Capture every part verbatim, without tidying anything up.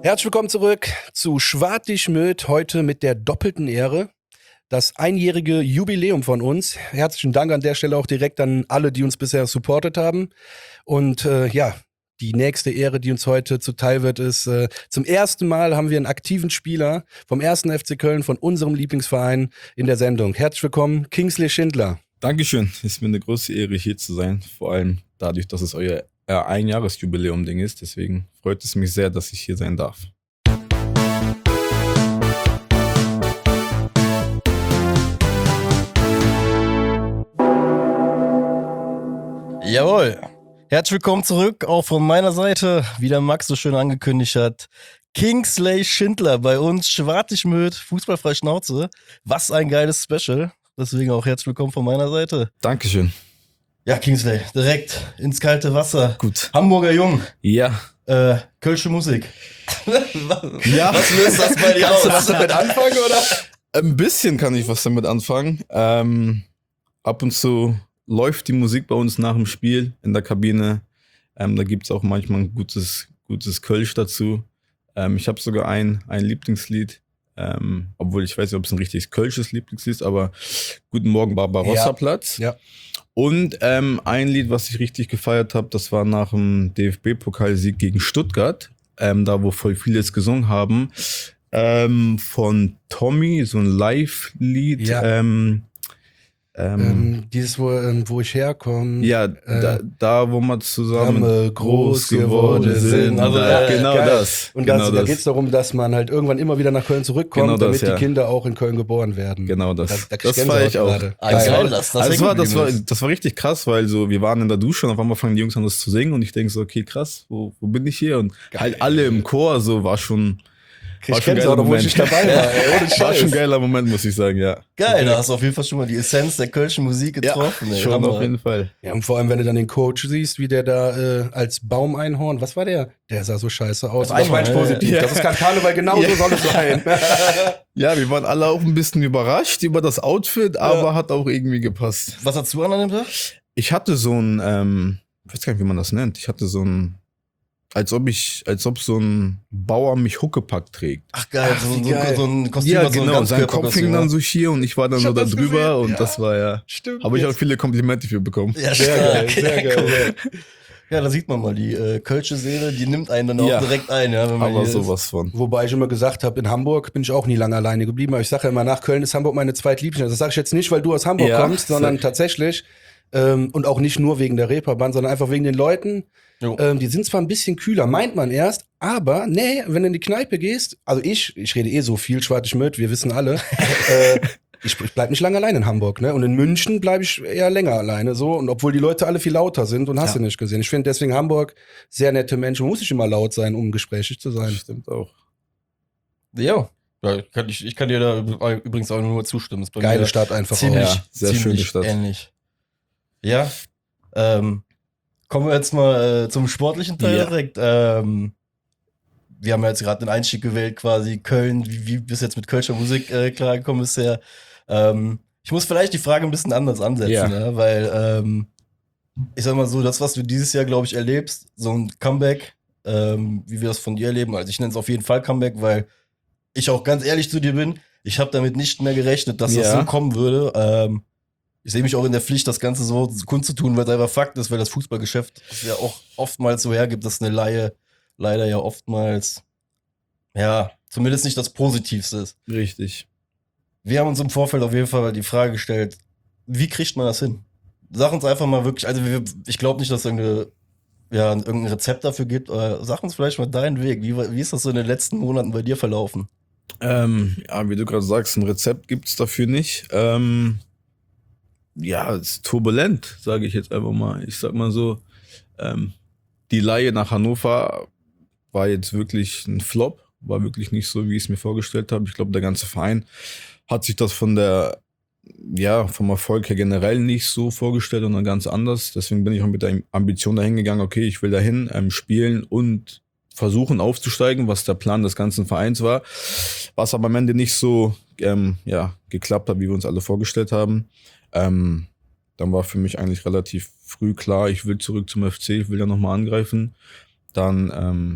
Herzlich willkommen zurück zu Schwartig-Möd, heute mit der doppelten Ehre. Das einjährige Jubiläum von uns. Herzlichen Dank an der Stelle auch direkt an alle, die uns bisher supportet haben. Und äh, ja, die nächste Ehre, die uns heute zuteil wird, ist, äh, zum ersten Mal haben wir einen aktiven Spieler vom ersten F C Köln, von unserem Lieblingsverein, in der Sendung. Herzlich willkommen, Kingsley Schindler. Dankeschön, es ist mir eine große Ehre, hier zu sein. Vor allem dadurch, dass es euer äh, Einjahresjubiläum-Ding ist. Deswegen freut es mich sehr, dass ich hier sein darf. Jawohl. Herzlich willkommen zurück, auch von meiner Seite, wie der Max so schön angekündigt hat. Kingsley Schindler bei uns, Schwartig-Möd, fußballfrei Schnauze. Was ein geiles Special. Deswegen auch herzlich willkommen von meiner Seite. Dankeschön. Ja, Kingsley, direkt ins kalte Wasser. Gut. Hamburger Jung. Ja. Äh, Kölsche Musik. Ja. Was löst das bei dir aus? Kannst du damit anfangen, oder? Ein bisschen kann ich was damit anfangen. Ähm, ab und zu läuft die Musik bei uns nach dem Spiel in der Kabine. Ähm, da gibt es auch manchmal ein gutes, gutes Kölsch dazu. Ähm, ich habe sogar ein, ein Lieblingslied, ähm, obwohl ich weiß nicht, ob es ein richtiges kölsches Lieblingslied ist, aber Guten Morgen Barbarossa-Platz. Ja. Und ähm, ein Lied, was ich richtig gefeiert habe, das war nach dem D F B-Pokalsieg gegen Stuttgart, ähm, da wo voll viele es gesungen haben, ähm, von Tommy, so ein Live-Lied. Ja. Ähm, ähm, Ähm, dieses, wo, ähm, wo ich herkomme. ja, äh, da, da, wo wir zusammen Zusammen groß geworden sind. Also, Ja, genau geil. das. Und genau das, da das. geht es darum, dass man halt irgendwann immer wieder nach Köln zurückkommt, Genau das, damit ja. die Kinder auch in Köln geboren werden. Genau das. Da, da Das krieg war Gänsehaut ich auch. gerade. Ah, Geil. geil, das, das, Also das, war, das, war, hängen geblieben das war richtig krass, weil so wir waren in der Dusche und auf einmal fangen die Jungs an, das zu singen und ich denke so, okay, krass, wo, wo bin ich hier? Und Geil. halt alle im Chor, so war schon, Krieg war schon ein Gänsehaut, geiler obwohl ich Moment. nicht dabei war. Ey, ohne War Scheiß. schon ein geiler Moment, muss ich sagen, ja. ist. Geil, da hast du auf jeden Fall schon mal die Essenz der kölschen Musik getroffen. ey. schon Hammer. auf jeden Fall. Ja, und vor allem, wenn du dann den Coach siehst, wie der da äh, als Baumeinhorn, was war der? Der sah so scheiße aus. Das Das meine ich Einhorn, positiv. ja. Das ist kein Karneval, genau so Ja. soll es sein. Ja, wir waren alle auch ein bisschen überrascht über das Outfit, aber hat auch irgendwie gepasst. Was hast du an an dem Tag? Ich hatte so ein, ähm, ich weiß gar nicht, wie man das nennt. Ich hatte so ein, als ob ich, als ob so ein Bauer mich Huckepack trägt. Ach geil, Ach, so, wie so, geil. so ein Kostüm, Ja, was so ein genau. Sein Kopf Ganzkörperkostüm, hing dann ja. so hier und ich war dann Ich so hab da das drüber gesehen, und ja. das war ja. Stimmt. Habe ich auch jetzt. viele Komplimente für bekommen. Ja, Sehr geil, stark. sehr Ja, geil. cool. Ja, da sieht man mal, die äh, kölsche Seele, die nimmt einen dann auch Ja. direkt ein, ja, wenn man Aber hier sowas von. Wobei ich immer gesagt habe, in Hamburg bin ich auch nie lange alleine geblieben. Aber ich sage ja immer, nach Köln ist Hamburg meine zweitliebste. Das sage ich jetzt nicht, weil du aus Hamburg Ja, kommst, sondern sag- tatsächlich ähm, und auch nicht nur wegen der Reeperbahn, sondern einfach wegen den Leuten. Jo. Ähm, die sind zwar ein bisschen kühler, meint man erst, aber nee, wenn du in die Kneipe gehst, also ich, ich rede eh so viel, Schwartig-Möd, wir wissen alle, äh, ich, ich bleib nicht lange allein in Hamburg, ne? Und in München bleibe ich eher länger alleine, so. Und obwohl die Leute alle viel lauter sind und hast Ja. du nicht gesehen. Ich finde deswegen Hamburg sehr nette Menschen. Man muss nicht immer laut sein, um gesprächig zu sein. Stimmt auch. Ja. Ja, kann ich, ich kann dir da übrigens auch nur zustimmen. Ist bei Geile mir Stadt einfach ziemlich, auch. Ja, sehr ziemlich schöne Stadt. ähnlich. Ja. Ähm, kommen wir jetzt mal äh, zum sportlichen Teil Ja. direkt. Ähm, wir haben ja jetzt gerade den Einstieg gewählt, quasi Köln, wie, wie bist du jetzt mit Kölscher Musik äh, klargekommen bisher? Ähm, ich muss vielleicht die Frage ein bisschen anders ansetzen, Ja. ne? Weil ähm, ich sag mal so, das, was du dieses Jahr, glaube ich, erlebst, so ein Comeback, ähm, wie wir das von dir erleben, also ich nenne es auf jeden Fall Comeback, weil ich auch ganz ehrlich zu dir bin, ich habe damit nicht mehr gerechnet, dass das Ja. so kommen würde. Ähm, ich sehe mich auch in der Pflicht, das Ganze so kundzutun, weil es einfach Fakt ist, weil das Fußballgeschäft es ja auch oftmals so hergibt, dass eine Laie leider ja oftmals, ja, zumindest nicht das Positivste ist. Richtig. Wir haben uns im Vorfeld auf jeden Fall die Frage gestellt, wie kriegt man das hin? Sag uns einfach mal wirklich, also wir, ich glaube nicht, dass es irgendeine, ja, irgendein Rezept dafür gibt, aber sag uns vielleicht mal deinen Weg. Wie, wie ist das so in den letzten Monaten bei dir verlaufen? Ähm, ja, wie du gerade sagst, ein Rezept gibt's dafür nicht. Ähm, ja, es ist turbulent, sage ich jetzt einfach mal. Ich sag mal so, ähm, die Leihe nach Hannover war jetzt wirklich ein Flop, war wirklich nicht so, wie ich es mir vorgestellt habe. Ich glaube, der ganze Verein hat sich das von der, ja, vom Erfolg her generell nicht so vorgestellt, sondern ganz anders. Deswegen bin ich auch mit der Ambition dahin gegangen, okay, ich will dahin ähm, spielen und versuchen aufzusteigen, was der Plan des ganzen Vereins war, was aber am Ende nicht so ähm, ja, geklappt hat, wie wir uns alle vorgestellt haben. Ähm, dann war für mich eigentlich relativ früh klar, ich will zurück zum F C, ich will da nochmal angreifen. Dann ähm,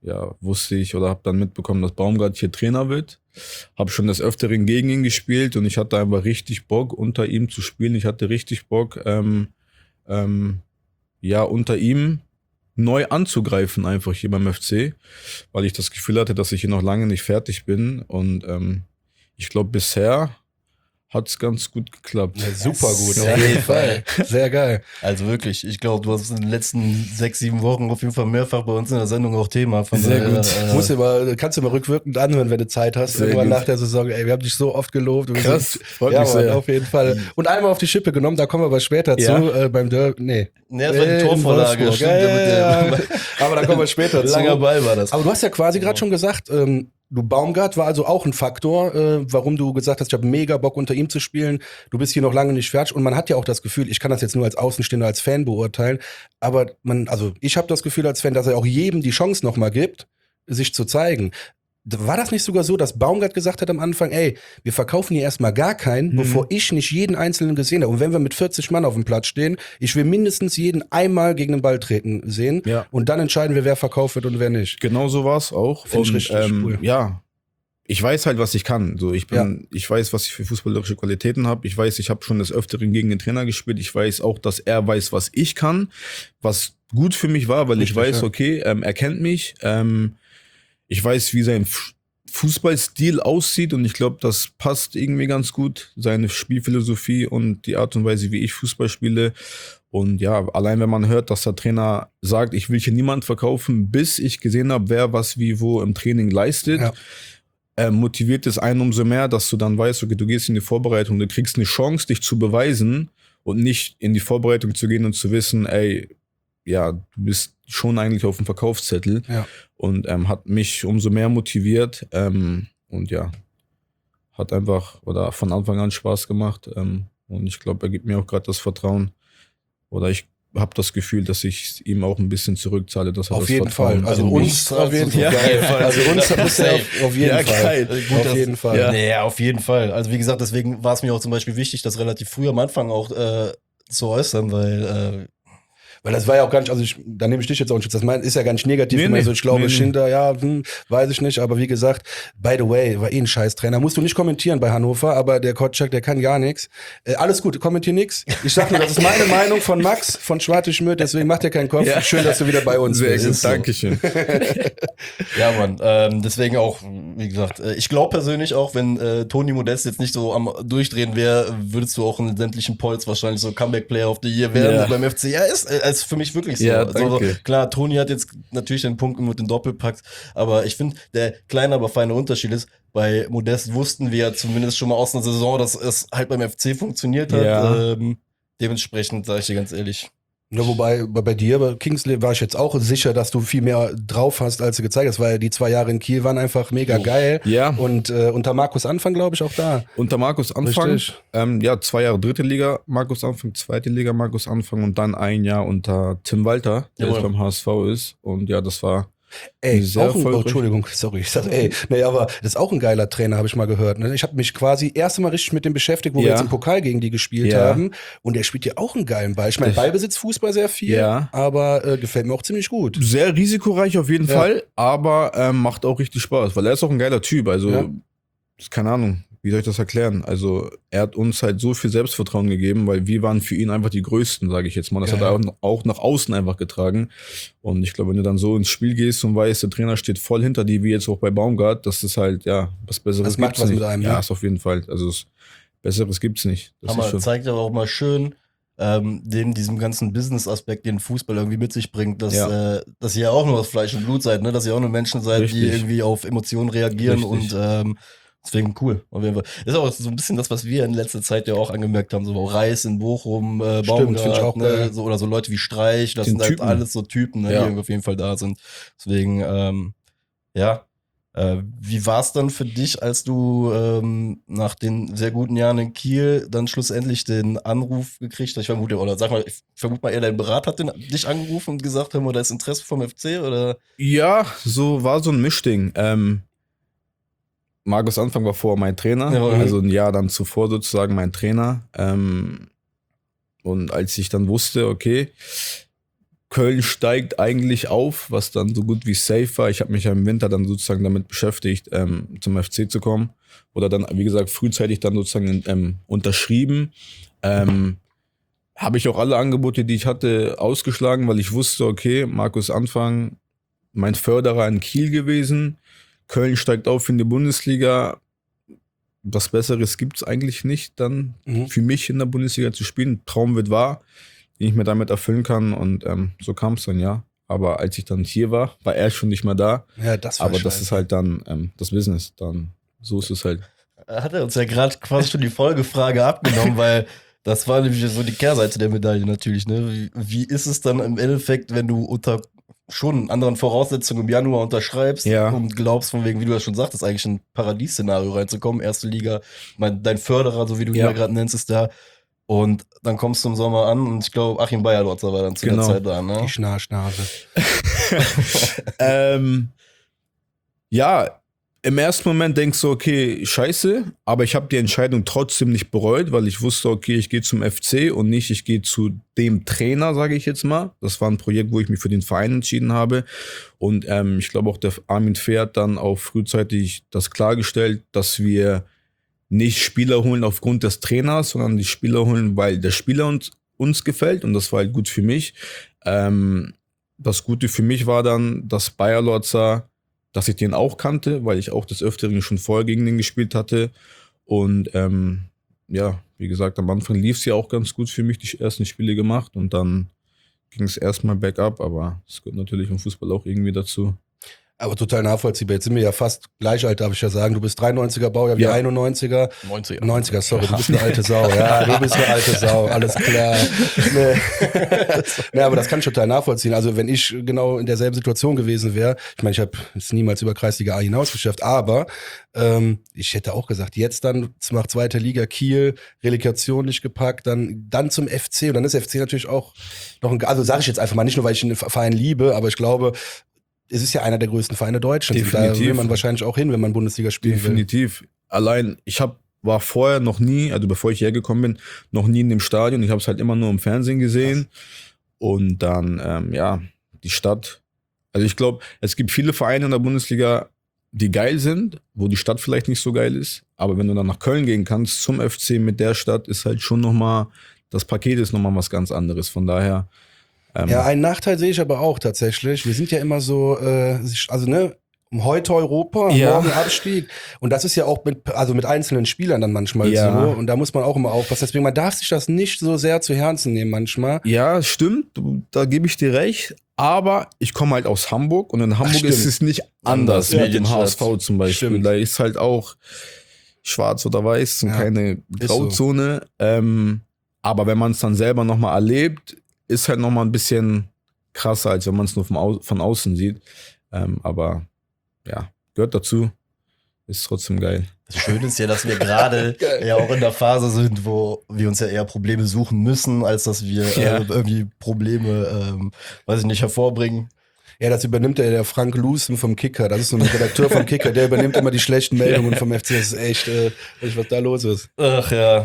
ja, wusste ich oder habe dann mitbekommen, dass Baumgart hier Trainer wird. Habe schon des Öfteren gegen ihn gespielt und ich hatte einfach richtig Bock, unter ihm zu spielen. Ich hatte richtig Bock, ähm, ähm, ja, unter ihm neu anzugreifen einfach hier beim F C, weil ich das Gefühl hatte, dass ich hier noch lange nicht fertig bin und ähm, ich glaube, bisher hat's ganz gut geklappt. Ja, super gut, Sehr auf jeden geil. Fall. Sehr geil. Also wirklich, ich glaube, du hast in den letzten sechs, sieben Wochen auf jeden Fall mehrfach bei uns in der Sendung auch Thema. Von Sehr daher, gut. Äh, Musst du mal, kannst du mal rückwirkend anhören, wenn du Zeit hast. Sehr Irgendwann gut. nach der Saison, ey, wir haben dich so oft gelobt. Du bist Krass, so- freut ja, mich Mann, sehr. auf jeden Fall. Und einmal auf die Schippe genommen, da kommen wir aber später Ja. zu, äh, beim Derby, nee. Nee, das war die Äh, in Torvorlage, Wolfsburg. stimmt, Ja, mit der- ja, ja. Aber da kommen wir später zu. langer Ball war das. Aber du hast ja quasi gerade Ja. schon gesagt, ähm, du Baumgart war also auch ein Faktor, äh, warum du gesagt hast, ich habe mega Bock unter ihm zu spielen. Du bist hier noch lange nicht fertig und man hat ja auch das Gefühl, ich kann das jetzt nur als Außenstehender, als Fan beurteilen, aber man, also ich habe das Gefühl als Fan, dass er auch jedem die Chance nochmal gibt, sich zu zeigen. War das nicht sogar so, dass Baumgart gesagt hat am Anfang, ey, wir verkaufen hier erstmal gar keinen, Mhm. bevor ich nicht jeden Einzelnen gesehen habe. Und wenn wir mit vierzig Mann auf dem Platz stehen, ich will mindestens jeden einmal gegen den Ball treten sehen. Ja. Und dann entscheiden wir, wer verkauft wird und wer nicht. Genau so war's auch. Find ich Und, richtig ähm, cool. Ja, ich weiß halt, was ich kann. So, ich bin, ich weiß, was ich für fußballerische Qualitäten habe. Ich weiß, ich habe schon des Öfteren gegen den Trainer gespielt. Ich weiß auch, dass er weiß, was ich kann, was gut für mich war, weil Richtig, ich weiß, ja. okay, ähm, er kennt mich. Ähm, ich weiß, wie sein F- Fußballstil aussieht und ich glaube, das passt irgendwie ganz gut. Seine Spielphilosophie und die Art und Weise, wie ich Fußball spiele. Und ja, allein wenn man hört, dass der Trainer sagt, ich will hier niemand verkaufen, bis ich gesehen habe, wer was wie wo im Training leistet, Ja. äh, motiviert es einen umso mehr, dass du dann weißt, okay, du gehst in die Vorbereitung, du kriegst eine Chance, dich zu beweisen und nicht in die Vorbereitung zu gehen und zu wissen, ey, ja, du bist schon eigentlich auf dem Verkaufszettel. Ja. Und ähm, hat mich umso mehr motiviert ähm, und ja, hat einfach oder von Anfang an Spaß gemacht ähm, und ich glaube, er gibt mir auch gerade das Vertrauen oder ich habe das Gefühl, dass ich ihm auch ein bisschen zurückzahle, dass er Auf das jeden Vertrauen Fall. Also Also uns mich auf jeden zahlst du Fall. auf jeden Fall. Also uns muss er auf, auf jeden Ja, Fall. geil. Gut, auf dass- jeden Fall. Ja. Nee, auf jeden Fall. Also wie gesagt, deswegen war es mir auch zum Beispiel wichtig, das relativ früh am Anfang auch äh, zu äußern, weil äh, Weil das war ja auch gar nicht, also ich, da nehme ich dich jetzt auch nicht, das mein, ist ja gar nicht negativ. Nee, Nee, also nee. ich glaube, Nee, nee. Schinder, ja, hm, weiß ich nicht, aber wie gesagt, by the way, war eh ein Scheißtrainer. Musst du nicht kommentieren bei Hannover, aber der Kotschak, der kann gar nichts. Äh, alles gut, kommentier nix. Ich sag nur, das ist meine Meinung von Max, von Schwarte Schmidt, deswegen macht dir keinen Kopf. Ja. Schön, dass du wieder bei uns Sehr bist. gut, Ist so. Dankeschön. ja, Mann, ähm, deswegen auch, wie gesagt, äh, ich glaube persönlich auch, wenn äh, Toni Modest jetzt nicht so am Durchdrehen wäre, würdest du auch in sämtlichen Polls wahrscheinlich so Comeback-Player of the Year werden Ja. beim F C. Ja, ist, äh, ist für mich wirklich so. Ja, Also, danke. klar, Toni hat jetzt natürlich den Punkt mit den Doppelpacks, aber ich finde, der kleine, aber feine Unterschied ist, bei Modest wussten wir ja zumindest schon mal aus einer Saison, dass es halt beim F C funktioniert hat. Ja. Ähm, dementsprechend sage ich dir ganz ehrlich. Ja, wobei bei bei dir, bei Kingsley, war ich jetzt auch sicher, dass du viel mehr drauf hast, als du gezeigt hast, weil die zwei Jahre in Kiel waren einfach mega Oh. geil. Ja, Und äh, unter Markus Anfang, glaube ich, auch da. unter Markus Anfang, Richtig. ähm, ja, zwei Jahre dritte Liga, Markus Anfang, zweite Liga, Markus Anfang und dann ein Jahr unter Tim Walter, der Jawohl. jetzt beim H S V ist. Und ja, das war Ey, sehr auch ein, oh, erfolgreich. Entschuldigung, sorry, ich sag, ey, nee, aber das ist auch ein geiler Trainer, habe ich mal gehört. Ne? Ich habe mich quasi erst mal richtig mit dem beschäftigt, wo wir Ja. jetzt im Pokal gegen die gespielt Ja. haben. Und der spielt ja auch einen geilen Ball. Ich meine, Ich- Ballbesitz, Fußball sehr viel, Ja. aber äh, gefällt mir auch ziemlich gut. sehr risikoreich auf jeden Ja. Fall, aber ähm, macht auch richtig Spaß, weil er ist auch ein geiler Typ. Also, Ja. keine Ahnung, wie soll ich das erklären? Also, er hat uns halt so viel Selbstvertrauen gegeben, weil wir waren für ihn einfach die Größten, sage ich jetzt mal. Das Geil. hat er auch, auch nach außen einfach getragen. Und ich glaube, wenn du dann so ins Spiel gehst und weißt, der Trainer steht voll hinter dir, wie jetzt auch bei Baumgart, das ist halt, ja, was Besseres Das macht gibt's was nicht. mit einem, Ja, ne? ist auf jeden Fall. Also, es, Besseres gibt's nicht. Das Hammer, ist schon. zeigt aber auch mal schön, ähm, den, diesem ganzen Business-Aspekt, den Fußball irgendwie mit sich bringt, dass, Ja. äh, dass ihr auch nur aus Fleisch und Blut seid, ne? Dass ihr auch nur Menschen seid, die Richtig. irgendwie auf Emotionen reagieren Richtig. und ähm, deswegen cool. Auf jeden Fall. Das ist auch so ein bisschen das, was wir in letzter Zeit ja auch angemerkt haben, so auch Reis in Bochum, äh, Stimmt, find ich auch Baumgart, geil. ne? so, oder so Leute wie Streich, das Den sind halt Typen. alles so Typen, ne? Ja. die irgendwie auf jeden Fall da sind. Deswegen, ähm, ja. Äh, wie war es dann für dich, als du ähm, nach den sehr guten Jahren in Kiel dann schlussendlich den Anruf gekriegt hast? Ich vermute, oder sag mal, ich vermute mal eher, dein Berater hat den, dich angerufen und gesagt, hör mal, da ist Interesse vom F C oder? Ja, so war so ein Mischding. Ähm, Markus Anfang war vorher mein Trainer, Ja, also ein Jahr dann zuvor sozusagen mein Trainer. Ähm, und als ich dann wusste, okay, Köln steigt eigentlich auf, was dann so gut wie safe war. Ich habe mich ja im Winter dann sozusagen damit beschäftigt, ähm, zum F C zu kommen. Oder dann, wie gesagt, frühzeitig dann sozusagen ähm, unterschrieben. Ähm, habe ich auch alle Angebote, die ich hatte, ausgeschlagen, weil ich wusste, okay, Markus Anfang, mein Förderer in Kiel gewesen. Köln steigt auf in die Bundesliga. Was Besseres gibt's eigentlich nicht, dann Mhm. für mich in der Bundesliga zu spielen. Traum wird wahr, den ich mir damit erfüllen kann. Und ähm, so kam es dann, ja. Aber als ich dann hier war, war er schon nicht mehr da. Ja, das war Aber das scheiße. ist halt dann ähm, das Business. Dann so ist es halt. Hat er uns ja gerade quasi schon die Folgefrage abgenommen, weil das war nämlich so die Kehrseite der Medaille natürlich. Ne? Wie, wie ist es dann im Endeffekt, wenn du unter schon anderen Voraussetzungen im Januar unterschreibst Ja. und glaubst, von wegen, wie du das schon sagtest, eigentlich in ein Paradies-Szenario reinzukommen, erste Liga, mein, dein Förderer, so wie du ihn Ja. ja gerade nennst, ist da. Und dann kommst du im Sommer an und ich glaube, Achim Bayerlotzer war dann zu Genau. der Zeit da. Ne? Die Schnarchnase. ähm, ja, im ersten Moment denkst du, okay, scheiße, aber ich habe die Entscheidung trotzdem nicht bereut, weil ich wusste, okay, ich gehe zum F C und nicht, ich gehe zu dem Trainer, sage ich jetzt mal. Das war ein Projekt, wo ich mich für den Verein entschieden habe. Und ähm, ich glaube auch, der Armin Fehr hat dann auch frühzeitig das klargestellt, dass wir nicht Spieler holen aufgrund des Trainers, sondern die Spieler holen, weil der Spieler uns, uns gefällt. Und das war halt gut für mich. Ähm, das Gute für mich war dann, dass Bayerlotzer, dass ich den auch kannte, weil ich auch des Öfteren schon vorher gegen den gespielt hatte. Und ähm, ja, wie gesagt, am Anfang lief es ja auch ganz gut für mich, die ersten Spiele gemacht. Und dann ging es erstmal bergab, aber es gehört natürlich im Fußball auch irgendwie dazu. Aber total nachvollziehbar. Jetzt sind wir ja fast gleich alt, darf ich ja sagen. Du bist dreiundneunziger Baujahr, wir Ja. einundneunziger. neunziger. neunziger, sorry, du bist eine alte Sau. Ja, du bist eine alte Sau, alles klar. Nee. nee, aber das kann ich total nachvollziehen. Also wenn ich genau in derselben Situation gewesen wäre, ich meine, ich habe es niemals über Kreisliga A hinaus geschafft, aber ähm, ich hätte auch gesagt, jetzt dann nach zweiter Liga Kiel, Relegation nicht gepackt, dann, dann zum F C. Und dann ist F C natürlich auch noch ein, also sage ich jetzt einfach mal, nicht nur, weil ich den Verein liebe, aber ich glaube, es ist ja einer der größten Vereine Deutschlands. Und da Definitiv. will man wahrscheinlich auch hin, wenn man Bundesliga spielen will. Definitiv. Allein, ich hab, war vorher noch nie, also bevor ich hergekommen bin, noch nie in dem Stadion. Ich habe es halt immer nur im Fernsehen gesehen. Und dann, ähm, ja, die Stadt. Also ich glaube, es gibt viele Vereine in der Bundesliga, die geil sind, wo die Stadt vielleicht nicht so geil ist. Aber wenn du dann nach Köln gehen kannst, zum F C mit der Stadt, ist halt schon nochmal, das Paket ist nochmal was ganz anderes. Von daher, ähm, Ja, einen Nachteil sehe ich aber auch tatsächlich. Wir sind ja immer so, äh, also ne, heute Europa, Ja. morgen Abstieg. Und das ist ja auch mit, also mit einzelnen Spielern dann manchmal Ja. so. Und da muss man auch immer aufpassen. Deswegen, man darf sich das nicht so sehr zu Herzen nehmen manchmal. ja, stimmt, du- da gebe ich dir recht. Aber ich komme halt aus Hamburg und in Hamburg stimmt. ist es nicht anders Ja, wie im Stadt. H S V zum Beispiel. Stimmt. Da ist halt auch schwarz oder weiß und Ja, keine ist so. Grauzone. Ähm, aber wenn man es dann selber nochmal erlebt, ist halt nochmal ein bisschen krasser, als wenn man es nur vom Au von außen sieht. Ähm, aber ja, gehört dazu. Ist trotzdem geil. Das Schöne ist ja, dass wir gerade ja auch in der Phase sind, wo wir uns ja eher Probleme suchen müssen, als dass wir Ja. äh, irgendwie Probleme, ähm, weiß ich nicht, hervorbringen. Ja, das übernimmt ja der Frank Lusen vom Kicker. Das ist so ein Redakteur vom Kicker, der übernimmt immer die schlechten Meldungen vom F C. Das ist echt, äh, echt, was da los ist. Ach ja.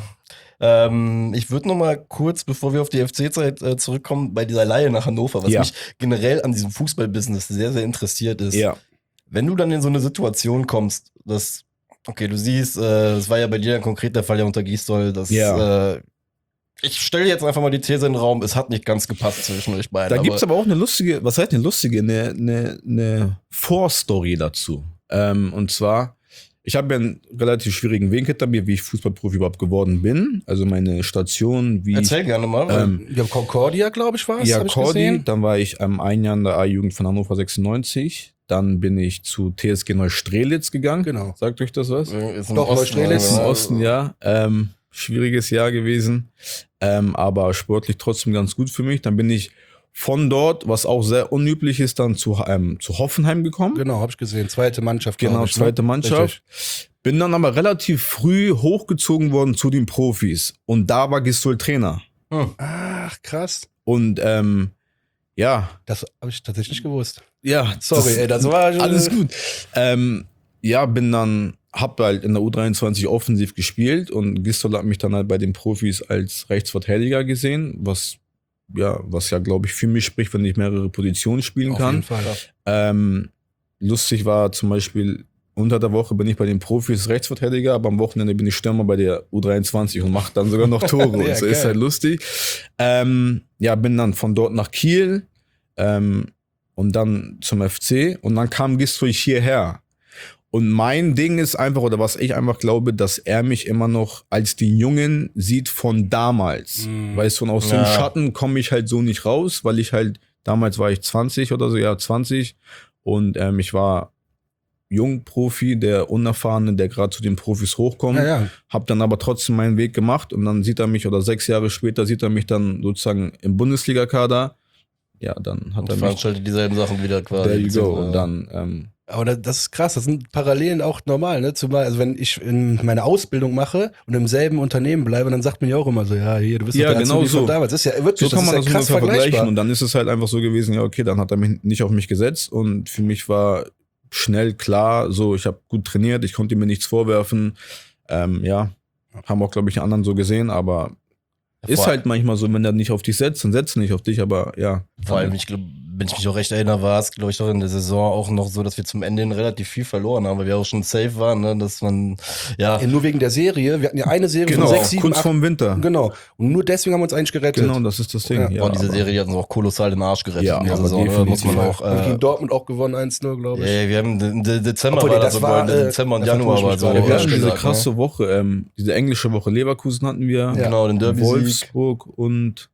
Ähm, ich würde noch mal kurz, bevor wir auf die F C-Zeit äh, zurückkommen, bei dieser Leihe nach Hannover, was Ja. mich generell an diesem Fußballbusiness sehr, sehr interessiert ist. Ja. Wenn du dann in so eine Situation kommst, dass, okay, du siehst, äh, es war ja bei dir dann konkret der Fall ja unter Gisdol, dass, Ja. äh, ich stelle jetzt einfach mal die These in den Raum, es hat nicht ganz gepasst zwischen euch beiden. Da gibt's aber auch eine lustige, was heißt eine lustige, eine, eine, eine Vorstory dazu. Ähm, und zwar, ich habe ja einen relativ schwierigen Weg hinter mir, wie ich Fußballprofi überhaupt geworden bin. Also meine Station, wie Erzähl gerne mal. weil- Ähm, Ja, Concordia, glaube ich, war es. ja, hab ich Cordi, gesehen. dann war ich ähm, ein Jahr in der A-Jugend von Hannover sechsundneunzig. Dann bin ich zu T S G Neustrelitz gegangen. Genau. Sagt euch das was? äh, ist im Doch, Osten, Neustrelitz. Im ja. Osten, ja. Ähm, schwieriges Jahr gewesen. Ähm, aber sportlich trotzdem ganz gut für mich. Dann bin ich von dort, was auch sehr unüblich ist, dann zu, ähm, zu Hoffenheim gekommen. Genau, habe ich gesehen. Zweite Mannschaft, glaub Genau, ich, ne? zweite Mannschaft. Richtig. Bin dann aber relativ früh hochgezogen worden zu den Profis. Und da war Gisdol Trainer. Hm. Ach, krass. Und ähm, ja, Das habe ich tatsächlich nicht gewusst. ja. Sorry, ey, das war schon- alles gut. Ähm, ja, bin dann, hab halt in der U dreiundzwanzig offensiv gespielt und Gisdol hat mich dann halt bei den Profis als Rechtsverteidiger gesehen, was ja, was ja, glaube ich, für mich spricht, wenn ich mehrere Positionen spielen Auf kann. jeden Fall. Ähm, lustig war zum Beispiel, unter der Woche bin ich bei den Profis Rechtsverteidiger, aber am Wochenende bin ich Stürmer bei der U dreiundzwanzig und mache dann sogar noch Tore. Ja, und so geil. ist halt lustig. Ähm, ja, bin dann von dort nach Kiel ähm, und dann zum F C und dann kam Gistruich hierher. Und mein Ding ist einfach, oder was ich einfach glaube, dass er mich immer noch als den Jungen sieht von damals. Mhm. Weißt du, und aus Ja. dem Schatten komme ich halt so nicht raus, weil ich halt, damals war ich zwanzig oder so, ja, zwanzig. Und ähm, ich war Jungprofi, der Unerfahrene, der gerade zu den Profis hochkommt. Ja, ja. Hab dann aber trotzdem meinen Weg gemacht und dann sieht er mich, oder sechs Jahre später sieht er mich dann sozusagen im Bundesliga-Kader. Ja, dann hat Und er mich, veranstaltet dieselben Sachen wieder quasi. there you go. beziehungsweise- Und dann, ähm, Aber da- das ist krass, das sind Parallelen auch normal, ne? Zumal, also wenn ich in meine Ausbildung mache und im selben Unternehmen bleibe, dann sagt man ja auch immer so, ja, hier, du bist Ja, doch der genau Azubi von so. damals. Das ist ja wirklich, so kann man das das ist ja krass ungefähr vergleichen. vergleichbar. Und dann ist es halt einfach so gewesen, ja, okay, dann hat er mich nicht auf mich gesetzt und für mich war schnell klar, so, ich habe gut trainiert, ich konnte mir nichts vorwerfen. Ähm, ja, haben auch, glaube ich, die anderen so gesehen, aber ist vor- halt manchmal so, wenn er nicht auf dich setzt, dann setzt er nicht auf dich, aber ja. Vor allem, ich glaube, wenn ich mich auch recht erinnere, war es, glaube ich, doch in der Saison auch noch so, dass wir zum Ende hin relativ viel verloren haben, weil wir auch schon safe waren, ne? Dass man, ja, Ja, nur wegen der Serie, wir hatten ja eine Serie Genau, von sechs, sieben, kurz acht, vorm Winter. genau. Und nur deswegen haben wir uns eigentlich gerettet. Genau, das ist das Ding. Ja. Ja, boah, diese aber- Serie, die hat uns auch kolossal den Arsch gerettet Ja, in der aber Saison, ne? Da muss man definitiv. auch, Und gegen äh, Dortmund auch gewonnen, eins null, glaube ich. ja, wir haben de, de Dezember Obwohl, war nee, das das so, war, ne? äh, Dezember und da Januar vertue ich war mich so. gerade. Wir Ja, hatten diese stark, krasse Woche, ähm, diese englische Woche Leverkusen hatten wir, Ja. Genau, den Derby-Sieg. Wolfsburg und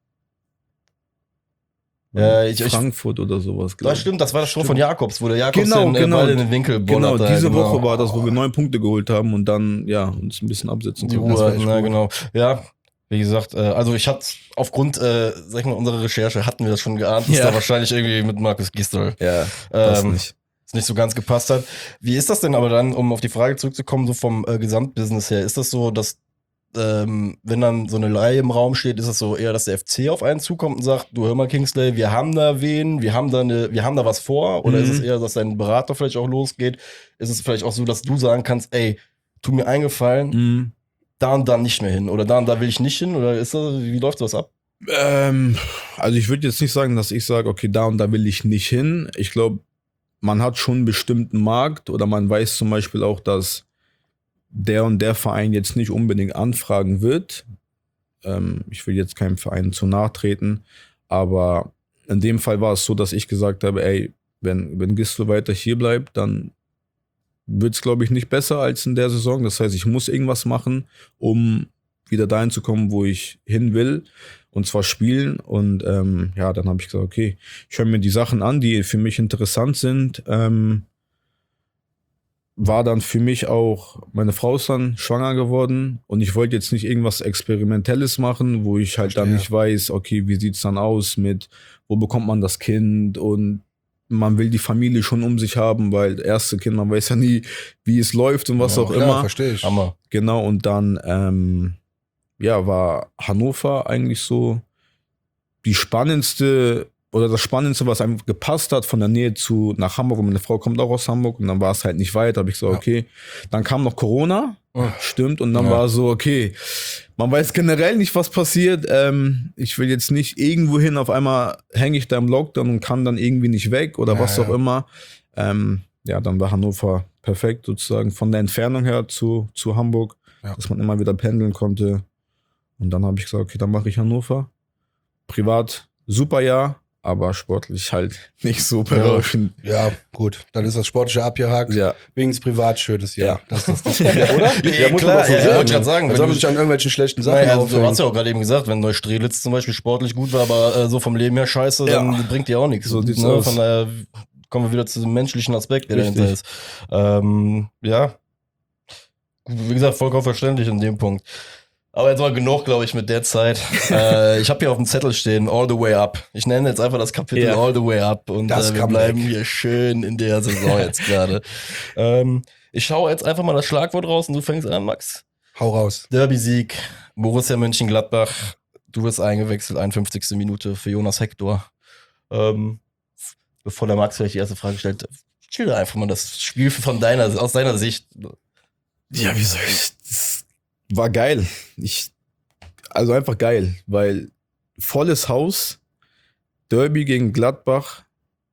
Ja, ich- ich- Frankfurt oder sowas, glaube Das ich. stimmt, das war das Tor von Jakobs, wo der Jakobs Genau, den äh, genau. Ball in den Winkel Genau, bollert. diese genau. Woche war das, wo wir neun Punkte geholt haben und dann, ja, uns ein bisschen absetzen Die konnten. Das Ruhe, war echt na gut. genau. Ja, wie gesagt, äh, also ich hatte aufgrund, äh, sag ich mal, unserer Recherche hatten wir das schon geahnt, dass Ja. da wahrscheinlich irgendwie mit Markus Gisdol Ja, das ähm, nicht. es nicht so ganz gepasst hat. Wie ist das denn aber dann, um auf die Frage zurückzukommen, so vom äh, Gesamtbusiness her, ist das so, dass ähm, wenn dann so eine Leihe im Raum steht, ist es so eher, dass der F C auf einen zukommt und sagt, du hör mal Kingsley, wir haben da wen, wir haben da eine, wir haben da was vor, oder Mhm. ist es eher, dass dein Berater vielleicht auch losgeht? Ist es vielleicht auch so, dass du sagen kannst, ey, tu mir eingefallen, Mhm. da und da nicht mehr hin oder da und da will ich nicht hin oder ist das, wie läuft das ab? Ähm, also ich würde jetzt nicht sagen, dass ich sage, okay, da und da will ich nicht hin. Ich glaube, man hat schon einen bestimmten Markt oder man weiß zum Beispiel auch, dass der und der Verein jetzt nicht unbedingt anfragen wird. Ähm, ich will jetzt keinem Verein zu nahe treten, aber in dem Fall war es so, dass ich gesagt habe, ey, wenn, wenn Gisdol weiter hier bleibt, dann wird es, glaube ich, nicht besser als in der Saison. Das heißt, ich muss irgendwas machen, um wieder dahin zu kommen, wo ich hin will, und zwar spielen. Und ähm, ja, dann habe ich gesagt, okay, ich höre mir die Sachen an, die für mich interessant sind. Ähm, war dann für mich auch, meine Frau ist dann schwanger geworden und ich wollte jetzt nicht irgendwas Experimentelles machen, wo ich halt dann Verstehe. nicht weiß, okay, wie sieht's dann aus mit, wo bekommt man das Kind, und man will die Familie schon um sich haben, weil erste Kind, man weiß ja nie, wie es läuft und was Ja, auch Klar, immer. verstehe ich. Hammer. Genau, und dann ähm, ja, war Hannover eigentlich so die spannendste oder das Spannendste, was einem gepasst hat von der Nähe zu nach Hamburg. Und meine Frau kommt auch aus Hamburg und dann war es halt nicht weit. Da habe ich gesagt, Ja. okay. Dann kam noch Corona, Oh. stimmt, und dann Ja. war so, okay, man weiß generell nicht, was passiert. Ähm, ich will jetzt nicht irgendwo hin, auf einmal hänge ich da im Lockdown und kann dann irgendwie nicht weg oder Ja, was auch ja. immer. Ähm, ja, dann war Hannover perfekt sozusagen von der Entfernung her zu, zu Hamburg, Ja. dass man immer wieder pendeln konnte. Und dann habe ich gesagt, okay, dann mache ich Hannover. Privat super Jahr, aber sportlich halt nicht so berauschend. Ja, gut. Dann ist das Sportliche abgehakt. Ja. Wegen des Privat schönes Jahr. Ja. Das ist das, oder? Ja, muss klar, man doch so ja, sehen, wollte ich ne? grad sagen, Man wenn soll du- sich an irgendwelchen schlechten Sachen Naja, also, du aufhängen. hast ja auch gerade eben gesagt, wenn Neustrelitz zum Beispiel sportlich gut war, aber äh, so vom Leben her scheiße, Ja. dann bringt dir auch nichts. So sieht's ne? aus. Von daher kommen wir wieder zu dem menschlichen Aspekt, der Richtig. dahinter ist. Ähm, ja. Wie gesagt, vollkommen verständlich in dem Punkt. Aber jetzt mal genug, glaube ich, mit der Zeit. äh, ich habe hier auf dem Zettel stehen, All the Way Up. Ich nenne jetzt einfach das Kapitel Ja. All the Way Up und Das äh, wir Comeback. bleiben hier schön in der Saison jetzt gerade. ähm, ich schaue jetzt einfach mal das Schlagwort raus und du fängst an, Max. Hau raus. Derby-Sieg, Borussia Mönchengladbach. Du wirst eingewechselt, einundfünfzigste Minute für Jonas Hector. Ähm, bevor der Max vielleicht die erste Frage stellt, schilder einfach mal das Spiel von deiner, aus deiner Sicht. Ja, wie soll ich? Das war geil. Ich, also einfach geil, weil volles Haus, Derby gegen Gladbach.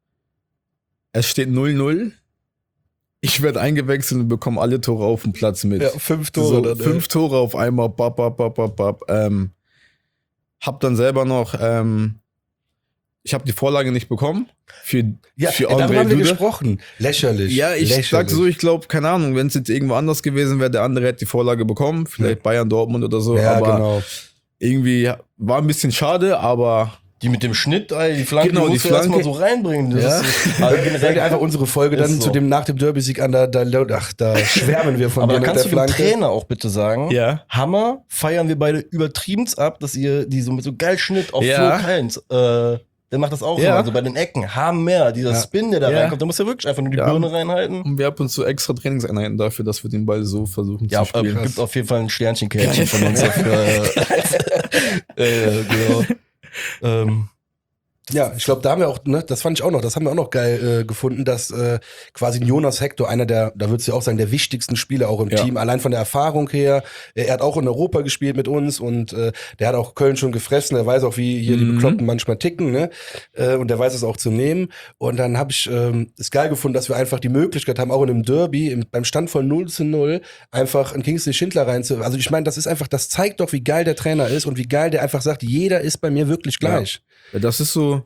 Es steht null null. Ich werde eingewechselt und bekomme alle Tore auf dem Platz mit. Ja, fünf Tore. So, dann, fünf Tore auf einmal. Bap, bap, bap, bap, bap. Ähm, hab dann selber noch, ähm, ich habe die Vorlage nicht bekommen. Für, ja, für darüber André haben wir Duda. gesprochen. Lächerlich. Ja, ich Lächerlich. sag so, ich glaube, keine Ahnung, wenn es jetzt irgendwo anders gewesen wäre, der andere hätte die Vorlage bekommen. Vielleicht Ja. Bayern, Dortmund oder so. Ja, aber genau. irgendwie war ein bisschen schade, aber Die mit dem Schnitt, ey, die Flanke, Genau, die die musst du erstmal Flanke. so reinbringen. Das Ja. ist, also Hört generell ihr einfach unsere Folge Ist dann so. zu dem nach dem Derby-Sieg an, da, da, ach, da schwärmen wir von Aber dir da mit kannst der du dem Flanke. Trainer auch bitte sagen, ja. Hammer, feiern wir beide übertriebenst ab, dass ihr die so mit so geil Schnitt auf Ja. Flo Keins, äh, der macht das auch Ja. immer, also bei den Ecken, Hammer, dieser Ja. Spin, der da Ja. reinkommt, da muss ja wirklich einfach nur die Ja. Birne reinhalten. Und wir haben uns so extra Trainingseinheiten dafür, dass wir den Ball so versuchen Ja, zu äh, spielen. gibt auf jeden Fall ein Sternchenkärtchen von uns dafür. äh, genau. ähm, Ja, ich glaube, da haben wir auch, ne, das fand ich auch noch, das haben wir auch noch geil äh, gefunden, dass äh, quasi Jonas Hector, einer der, da würdest du ja auch sagen, der wichtigsten Spieler auch im Ja. Team, allein von der Erfahrung her, äh, er hat auch in Europa gespielt mit uns und äh, der hat auch Köln schon gefressen, der weiß auch, wie hier die Mhm. Bekloppten manchmal ticken, ne, äh, und der weiß es auch zu nehmen und dann habe ich ähm, es geil gefunden, dass wir einfach die Möglichkeit haben, auch in einem Derby, im, beim Stand von null zu null, einfach einen Kingsley Schindler reinzu, also ich meine, das ist einfach, das zeigt doch, wie geil der Trainer ist und wie geil der einfach sagt, jeder ist bei mir wirklich gleich. Ja, das ist so.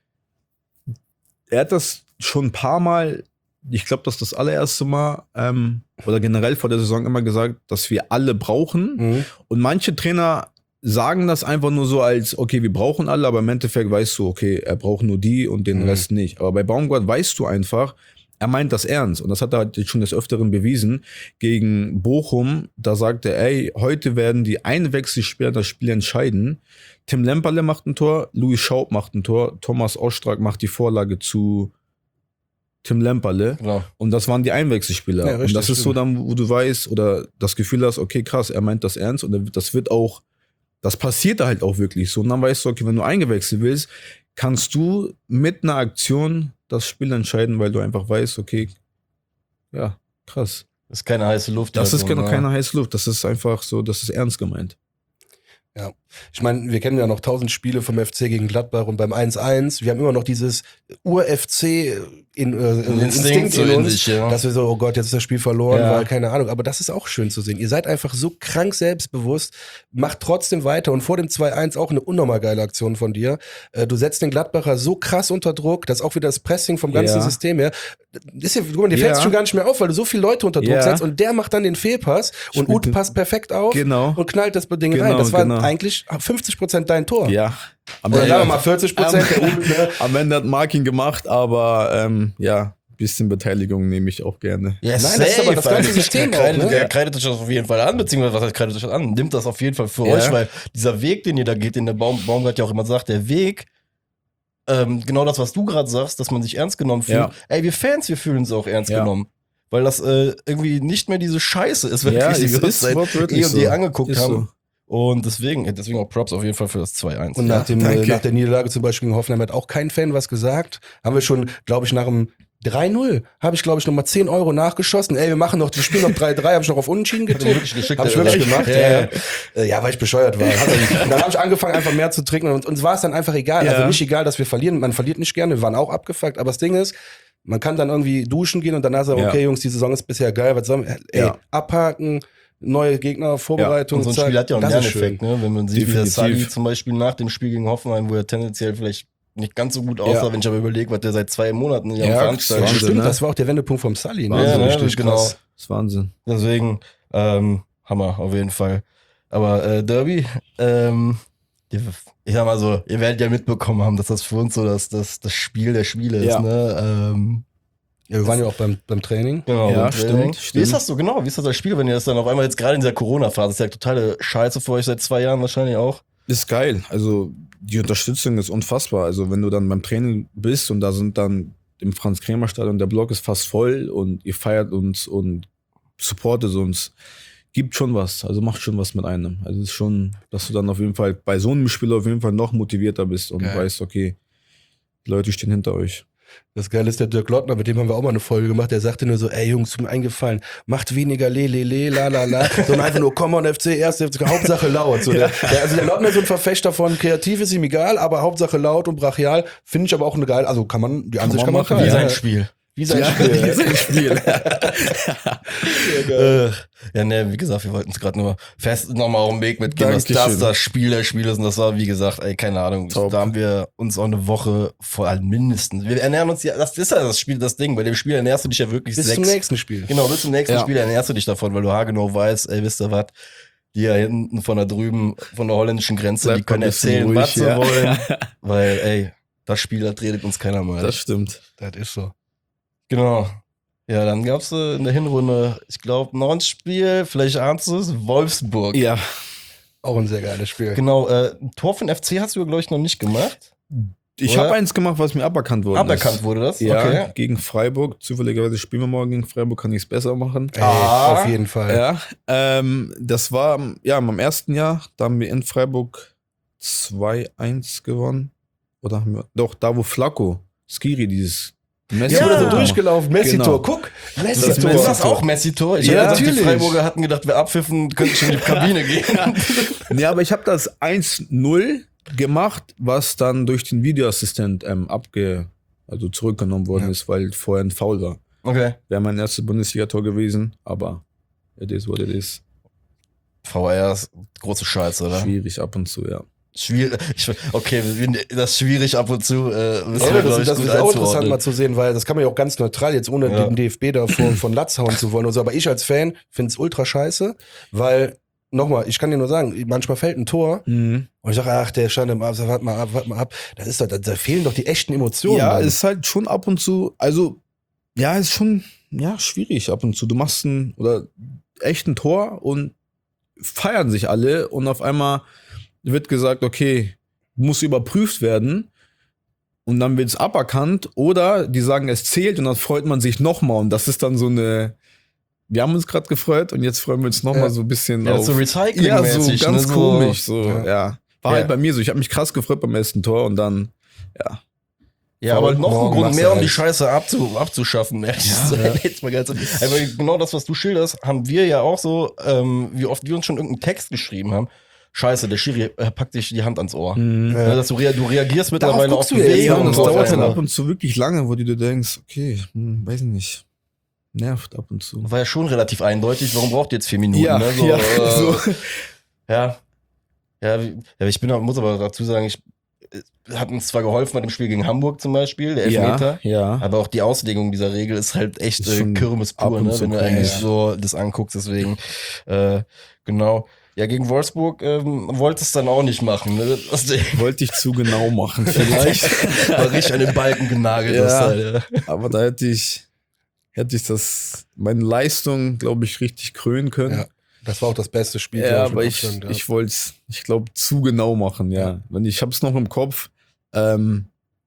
Er hat das schon ein paar Mal, ich glaube, das ist das allererste Mal, ähm, oder generell vor der Saison immer gesagt, dass wir alle brauchen. Mhm. Und manche Trainer sagen das einfach nur so als, okay, wir brauchen alle, aber im Endeffekt weißt du, okay, er braucht nur die und den Mhm. Rest nicht. Aber bei Baumgart weißt du einfach, er meint das ernst. Und das hat er halt jetzt schon des Öfteren bewiesen. Gegen Bochum, da sagt er, ey, heute werden die Einwechselspieler das Spiel entscheiden. Tim Lemperle macht ein Tor, Louis Schaub macht ein Tor, Thomas Ostrag macht die Vorlage zu Tim Lemperle. genau. Und das waren die Einwechselspieler. Ja, richtig, und das ist so stimmt. dann, wo du weißt oder das Gefühl hast, okay, krass, er meint das ernst und das wird auch, das passiert halt auch wirklich so. Und dann weißt du, okay, wenn du eingewechselt willst, kannst du mit einer Aktion das Spiel entscheiden, weil du einfach weißt, okay, ja, krass. Das ist keine heiße Luft. Das ist also, genau ne? keine heiße Luft. Das ist einfach so, das ist ernst gemeint. Ich meine, wir kennen ja noch tausend Spiele vom F C gegen Gladbach und beim eins eins, wir haben immer noch dieses Ur-F C in, äh, Ein Instinkt, Instinkt so in in uns, sich, ja. dass wir so, oh Gott, jetzt ist das Spiel verloren, Ja. weil keine Ahnung, aber das ist auch schön zu sehen. Ihr seid einfach so krank selbstbewusst, macht trotzdem weiter und vor dem zwei eins auch eine unnormal geile Aktion von dir. Äh, Du setzt den Gladbacher so krass unter Druck, dass auch wieder das Pressing vom ganzen Ja. System her, ist ja, guck mal, dir Ja. fällt es schon gar nicht mehr auf, weil du so viele Leute unter Druck Ja. setzt und der macht dann den Fehlpass und Spielt Ut den- passt perfekt auf Genau. und knallt das Ding Genau, rein. Das war genau. eigentlich fünfzig Prozent dein Tor. Ja. Am Oder Ende- sagen wir mal vierzig Prozent der am, Ut, ne? am Ende hat Markin gemacht, aber ähm, ja, bisschen Beteiligung nehme ich auch gerne. Ja, Nein, das ist aber das ganze System auch, kreidet, ne? Der kreidet euch das auf jeden Fall an, beziehungsweise was heißt kreidet euch das an? Nimmt das auf jeden Fall für Ja. euch, weil dieser Weg, den ihr da geht, den der Baum, Baumgart ja auch immer sagt, der Weg, ähm, genau das, was du gerade sagst, dass man sich ernst genommen fühlt. Ja. Ey, wir Fans, wir fühlen uns auch ernst Ja. genommen. Weil das äh, irgendwie nicht mehr diese Scheiße ist, wirklich, Ja, die es wir uns ist seit wortwörtlich eh und je so. angeguckt Ist haben. so. Und deswegen, deswegen auch Props auf jeden Fall für das zwei eins. Und Ja, nach, dem, danke. äh, nach der Niederlage zum Beispiel gegen Hoffenheim hat auch kein Fan was gesagt. Haben wir schon, glaube ich, nach dem drei null habe ich, glaube ich, nochmal zehn Euro nachgeschossen. Ey, wir machen noch, wir spielen noch drei drei, habe ich noch auf Unentschieden Hat er getippt. wirklich geschickt, Habe ich der wirklich Irre. gemacht, Ja, ja, ja. ja. Äh, Ja, weil ich bescheuert war. Hat er nicht. Und dann habe ich angefangen, einfach mehr zu trinken und uns war es dann einfach egal. Ja. Also nicht egal, dass wir verlieren. Man verliert nicht gerne, wir waren auch abgefuckt. Aber das Ding ist, man kann dann irgendwie duschen gehen und danach sagen, Ja. okay, Jungs, die Saison ist bisher geil. Was sollen wir? Ey, Ja. abhaken, neue Gegner, Vorbereitung. Und so ein zack. Spiel hat ja auch einen Das ist Lerneffekt, ne? Wenn man sieht, wie der Definitiv. Sully zum Beispiel nach dem Spiel gegen Hoffenheim, wo er tendenziell vielleicht nicht ganz so gut aussah, Ja. wenn ich aber überlege, was der seit zwei Monaten hier Ja, am Veranstalten Wahnsinn, ist. Stimmt, ne? das war auch der Wendepunkt vom Sully. Ne? Wahnsinn, So ja, richtig genau. krass. Das ist Wahnsinn. Deswegen, ähm, Hammer, auf jeden Fall. Aber äh, Derby, ähm, ihr- ich sag mal so, ihr werdet ja mitbekommen haben, dass das für uns so das, das, das Spiel der Spiele Ja. ist, ne? Ähm, Ja, wir waren ja auch beim, beim Training. Genau, Ja, und, stimmt, äh, stimmt. Wie ist das so, genau? Wie ist das das Spiel, wenn ihr das dann auf einmal jetzt gerade in dieser Corona-Phase, ist ja totale Scheiße für euch seit zwei Jahren wahrscheinlich auch. Ist geil. Also die Unterstützung ist unfassbar. Also wenn du dann beim Training bist und da sind dann im Franz-Kremer-Stadion, der Block ist fast voll und ihr feiert uns und supportet uns, gibt schon was. Also macht schon was mit einem. Also es ist schon, dass du dann auf jeden Fall bei so einem Spiel auf jeden Fall noch motivierter bist und Geil. weißt, okay, die Leute stehen hinter euch. Das Geile ist der Dirk Lottner, mit dem haben wir auch mal eine Folge gemacht, der sagte nur so, ey Jungs, tut mir eingefallen, macht weniger le, le, le, la, la, la, sondern einfach nur Come on F C, erste F C, Hauptsache laut. So, der, der, also der Lottner ist so ein Verfechter von kreativ ist ihm egal, aber Hauptsache laut und brachial, finde ich aber auch eine geile, also kann man, die Ansicht kann man machen. Wie Ja, sein ja. Spiel. Wie sein Ja, Spiel. wie sein Spiel. Äh, ja, ne, wie gesagt, wir wollten es gerade nur fest nochmal auf den Weg mitgeben, dass das Dankeschön. das Spiel der Spiele ist. Und das war, wie gesagt, ey, keine Ahnung. Top. Da haben wir uns auch eine Woche vor allem mindestens. Wir ernähren uns ja, das ist ja das Spiel, das Ding. Bei dem Spiel ernährst du dich ja wirklich Bis sechs. zum nächsten Spiel. Genau, bis zum nächsten Ja. Spiel ernährst du dich davon, weil du haargenau weißt, ey, wisst ihr was? Die ja hinten von da drüben, von der holländischen Grenze, Bleibt die können mal ein bisschen erzählen, ruhig, was sie ja. wollen. Weil, ey, das Spiel, das redet uns keiner mal. Das stimmt. Das ist so. Genau. Ja, dann gab's äh, in der Hinrunde, ich glaube, noch ein Spiel, vielleicht ahnst du es, Wolfsburg. Ja. Auch ein sehr geiles Spiel. Genau, äh, ein Tor von F C hast du, glaube ich, noch nicht gemacht. Ich Oder? habe eins gemacht, was mir aberkannt wurde. Aberkannt wurde das? Ja, Okay. gegen Freiburg. Zufälligerweise spielen wir morgen gegen Freiburg, kann ich es besser machen. Ey, Ah. auf jeden Fall. Ja, ähm, das war ja im ersten Jahr, da haben wir in Freiburg zwei eins gewonnen. Oder haben wir, doch, da wo Flacco, Skiri, dieses Messi Ja, wurde so Ja. durchgelaufen. Messi-Tor, Genau. guck. Das, Messi-Tor. ist das auch Messi-Tor? Ich Ja, hätte gedacht, die natürlich. Freiburger hatten gedacht, wer abpfiffen, könnte schon in die Kabine gehen. Nee, aber ich habe das eins null gemacht, was dann durch den Videoassistent ähm, abge, also zurückgenommen worden Ja. ist, weil vorher ein Foul war. Okay. Wäre mein erstes Bundesliga-Tor gewesen, aber it is what it is. V R ist große Scheiße, oder? Schwierig ab und zu, ja. Schwierig. Ich, okay, das ist schwierig ab und zu. Äh, wissen Ja, wir, das, glaub ist- ich, das gut ist auch interessant einzuordnen. mal zu sehen, weil das kann man ja auch ganz neutral jetzt ohne Ja. den D F B da von, von Latz hauen zu wollen und so. Aber ich als Fan finde es ultra scheiße, weil, nochmal, ich kann dir nur sagen, manchmal fällt ein Tor und ich sage, ach, der stand im Ab, warte mal ab, warte mal ab. Das ist doch, da, da fehlen doch die echten Emotionen. Ja, dann. ist halt schon ab und zu, also, ja, ist schon, ja, schwierig ab und zu. Du machst ein, oder echt ein Tor und feiern sich alle und auf einmal wird gesagt, okay, muss überprüft werden und dann wird es aberkannt oder die sagen, es zählt und dann freut man sich nochmal und das ist dann so eine, wir haben uns gerade gefreut und jetzt freuen wir uns nochmal Ja. so ein bisschen Ja, auf. so Recycling Ja, so ganz ne, komisch, so, Ja. ja. War Ja. halt bei mir so, ich habe mich krass gefreut beim ersten Tor und dann, ja. Ja, aber noch ein Morgen Grund machst mehr, du um die halt. Scheiße abzu, abzuschaffen. Ja, Ja. Jetzt mal ganz, aber genau das, was du schilderst, haben wir ja auch so, ähm, wie oft wir uns schon irgendeinen Text geschrieben haben. Scheiße, der Schiri äh, packt sich die Hand ans Ohr. Ja. Ja, dass du, rea du reagierst mittlerweile guckst auf du ja jetzt, Ja, Bewegungen und das und auf dauert dann einmal. ab und zu wirklich lange, wo du dir denkst, okay, hm, weiß ich nicht. Nervt ab und zu. War ja schon relativ eindeutig, warum braucht ihr jetzt vier Minuten? Ja, ne? so, ja, äh, so. ja. Ja, wie- ja, ich bin, muss aber dazu sagen, ich äh, hat uns zwar geholfen bei dem Spiel gegen Hamburg zum Beispiel, der Elfmeter. Ja, ja. Aber auch die Auslegung dieser Regel ist halt echt Ist äh, schon Kirmes ab pur, und ne? zu wenn du komisch. eigentlich so das anguckst. Deswegen, äh, genau. Ja, gegen Wolfsburg ähm, wollte es dann auch nicht machen. Ne? Das Ding Wollte ich zu genau machen, vielleicht. war richtig an den Balken genagelt. Ja. Das Teil, ja. Aber da hätte ich, hätte ich das, meine Leistung, glaube ich, richtig krönen können. Ja, das war auch das beste Spiel. Ja, glaub aber mit ich, Abstand, ja. ich wollte es, ich glaube, zu genau machen, ja. Wenn ich hab's noch im Kopf. Ähm,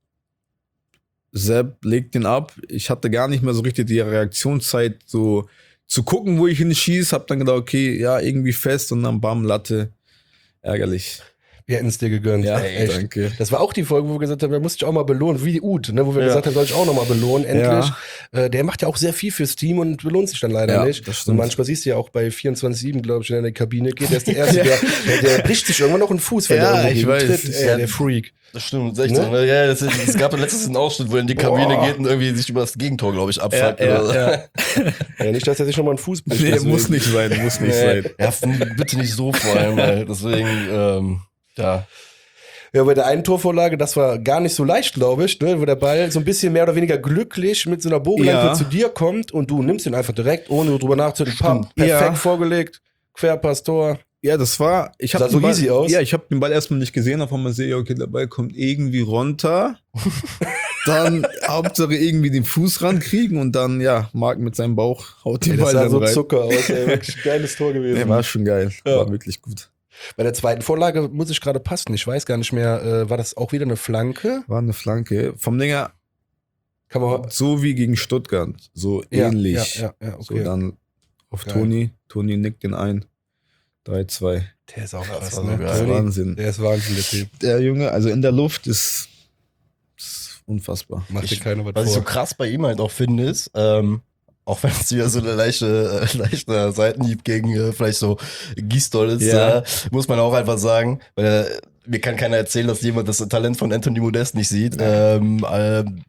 Sepp legt den ab. Ich hatte gar nicht mehr so richtig die Reaktionszeit, so zu gucken, wo ich ihn schieße. Hab dann gedacht, okay, ja, irgendwie fest und dann bam, Latte. Ärgerlich. Wir hätten es dir gegönnt. Ja, Ey, echt. danke. Das war auch die Folge, wo wir gesagt haben, wir mussten dich auch mal belohnen, wie die Ut, ne, wo wir Ja. gesagt haben, soll ich auch noch mal belohnen, endlich. Ja. Äh, der macht ja auch sehr viel fürs Team und belohnt sich dann leider Ja, nicht. das Und stimmt. manchmal siehst du ja auch bei vierundzwanzig sieben, glaube ich, wenn er in die Kabine geht, der ist der Erste, der, der, der bricht sich irgendwann noch einen Fuß, wenn Ja, der irgendwo ich gegen weiß. tritt. Ey, Ja. der Freak. Das stimmt, echt Ne? so. Ne? Ja, das ist, es gab ja letztens einen Ausschnitt, wo er in die Kabine Boah. geht und irgendwie sich über das Gegentor, glaube ich, abfuckt. Ja, ja, oder so. ja. Ja, nicht, dass er sich noch mal einen Fuß bricht. Nee, deswegen. muss nicht sein, muss nicht Nee, sein. ja, f- bitte nicht so vor allem, weil deswegen, ähm, ja. Ja, bei der einen Torvorlage, das war gar nicht so leicht, glaube ich, ne, wo der Ball so ein bisschen mehr oder weniger glücklich mit so einer Bogenlampe Ja. zu dir kommt und du nimmst ihn einfach direkt, ohne drüber nachzudenken. Pam, Stimmt. perfekt Ja. vorgelegt, Querpass, Tor. Ja, das war, ich habe Sah so easy aus. Ja, ich habe den Ball erstmal nicht gesehen, auf einmal sehe ich, okay, der Ball kommt irgendwie runter. Dann Hauptsache irgendwie den Fuß rankriegen und dann, ja, Marc mit seinem Bauch haut den Ey, das Ball sah dann so rein. Zucker aus, ey, wirklich ein geiles Tor gewesen. Nee, war schon geil, Ja. war wirklich gut. Bei der zweiten Vorlage muss ich gerade passen. Ich weiß gar nicht mehr, äh, war das auch wieder eine Flanke? War eine Flanke. Vom Dinger, Kann man. so wie gegen Stuttgart, so Ja, ähnlich. Ja, ja, ja, So okay. dann auf Geil. Toni, Toni nickt den ein. drei zwei. Der ist auch Das krass, war so ne? geil. Das ist Toni, Wahnsinn. Der ist Wahnsinn, der Typ. Der Junge, also in der Luft ist, ist Unfassbar. Macht dir Ich- keiner was Was ich so vor. krass bei ihm halt auch finde, ist, ähm, auch wenn es wieder so eine leichte, äh, leichter Seitenhieb gegen äh, vielleicht so Gisdol ist, Ja. äh, muss man auch einfach sagen, weil äh, mir kann keiner erzählen, dass jemand das Talent von Anthony Modest nicht sieht. Ähm, ähm,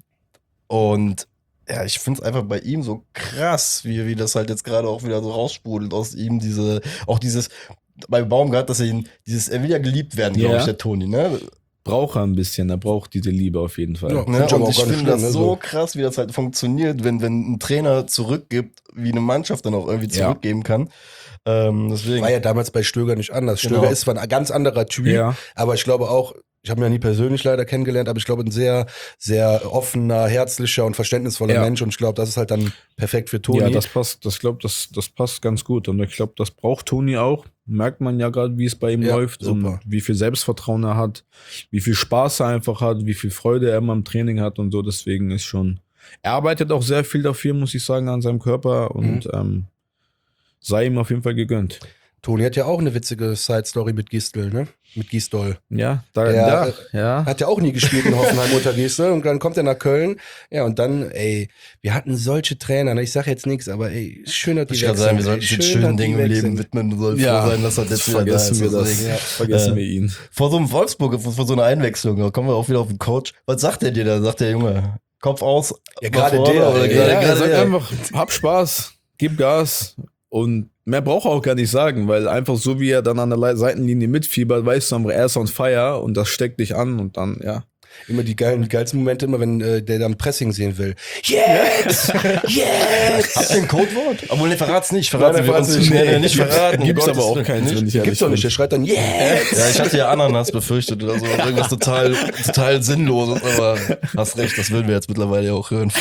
und ja, ich finde es einfach bei ihm so krass, wie, wie das halt jetzt gerade auch wieder so raussprudelt aus ihm, diese, auch dieses, bei Baumgart, dass er ihn, dieses, er will ja geliebt werden, glaube Ja. ich, der Toni, ne? Braucht er ein bisschen, er braucht diese Liebe auf jeden Fall. Ja. Ne? Find ich aber Und auch ich gar nicht finde das schlimm, ne, so so. krass, wie das halt funktioniert, wenn, wenn ein Trainer zurückgibt, wie eine Mannschaft dann auch irgendwie Ja. zurückgeben kann. Ähm, deswegen. War ja damals bei Stöger nicht anders. Genau. Stöger ist zwar ein ganz anderer Typ, Ja. aber ich glaube auch, ich habe ihn ja nie persönlich leider kennengelernt, aber ich glaube, ein sehr, sehr offener, herzlicher und verständnisvoller Ja. Mensch. Und ich glaube, das ist halt dann perfekt für Toni. Ja, das passt, das glaube das, das passt ganz gut. Und ich glaube, das braucht Toni auch. Merkt man ja gerade, wie es bei ihm Ja, läuft super. und wie viel Selbstvertrauen er hat, wie viel Spaß er einfach hat, wie viel Freude er immer im Training hat und so. Deswegen ist schon, er arbeitet auch sehr viel dafür, muss ich sagen, an seinem Körper und ähm, sei ihm auf jeden Fall gegönnt. Toni hat ja auch eine witzige Side-Story mit Gisdol, ne? Mit Gisdol. Ja, da, Der, ja, äh, ja. Hat ja auch nie gespielt in Hoffenheim unter Gisdol und dann kommt er nach Köln. Ja, und dann, ey, wir hatten solche Trainer, ne? Ich sag jetzt nichts, aber ey, schön, dass die ich kann sagen, wir ey. sollten uns jetzt Schön, schönen dass die Dingen im weg Leben sind. widmen. Du sollst Ja, froh sein, dass er jetzt wieder da vergessen ist. wir das. Deswegen, Vergessen äh, wir ihn. Vor so einem Wolfsburg, vor, vor so einer Einwechslung, da kommen wir auch wieder auf den Coach. Was sagt der dir da? Sagt der Junge, Kopf aus, Ja, nach gerade vorne der, oder ey. gerade, Ja, er gerade sagt der? einfach, hab Spaß, gib Gas und mehr braucht er auch gar nicht sagen, weil einfach so wie er dann an der Le- Seitenlinie mitfiebert, weißt du, er ist on fire und das steckt dich an und dann, ja. Immer die geilen, die geilsten Momente, immer wenn äh, der dann Pressing sehen will. Jetzt! Jetzt! Habt ihr ein Codewort? Obwohl, ne, verrat's nicht. Nein, Verraten der wir verrat's uns nicht. nicht. Nee, Nee, nicht verraten. Gibt's um aber Gottes auch Willen. keins, Nicht? wenn ich ehrlich Gibt's doch nicht, der bin. schreit dann Jetzt! Ja, ich hatte ja Ananas befürchtet oder so. Irgendwas total, total Sinnloses, aber hast recht, das würden wir jetzt mittlerweile auch hören.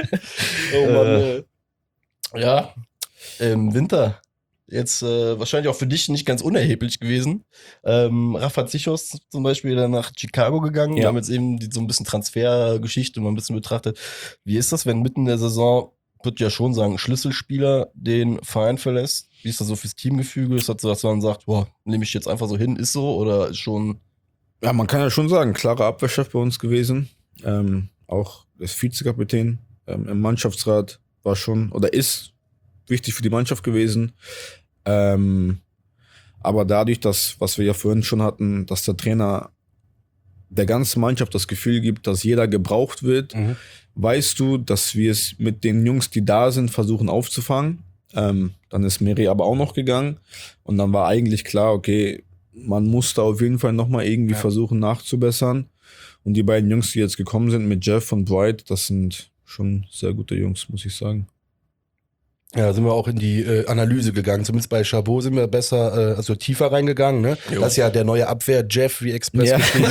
Oh Mann, Äh, ey. Ja, im Winter. Jetzt äh, wahrscheinlich auch für dich nicht ganz unerheblich gewesen. Ähm, Rafa Zichos zum Beispiel dann nach Chicago gegangen. Wir Ja. haben jetzt eben die, so ein bisschen Transfergeschichte mal ein bisschen betrachtet. Wie ist das, wenn mitten in der Saison, würde ja schon sagen, ein Schlüsselspieler den Verein verlässt? Wie ist das so fürs Teamgefüge? Ist das so, dass man sagt, boah, nehme ich jetzt einfach so hin, ist so? Oder ist schon... Ja, man kann ja schon sagen, klarer Abwehrchef bei uns gewesen. Ähm, auch das Vizekapitän ähm, im Mannschaftsrat war schon oder ist wichtig für die Mannschaft gewesen. Ähm, aber dadurch, dass, was wir ja vorhin schon hatten, dass der Trainer der ganzen Mannschaft das Gefühl gibt, dass jeder gebraucht wird, Mhm. weißt du, dass wir es mit den Jungs, die da sind, versuchen aufzufangen. Ähm, dann ist Meri aber auch noch gegangen und dann war eigentlich klar, okay, man muss da auf jeden Fall nochmal irgendwie Ja. versuchen nachzubessern. Und die beiden Jungs, die jetzt gekommen sind mit Jeff und Bright, das sind schon sehr gute Jungs, muss ich sagen. Ja, da sind wir auch in die äh, Analyse gegangen. Zumindest bei Chabot sind wir besser, äh, also tiefer reingegangen. Ne? Jo. Das ist ja der neue Abwehr-Jeff, wie Express Ja. geschrieben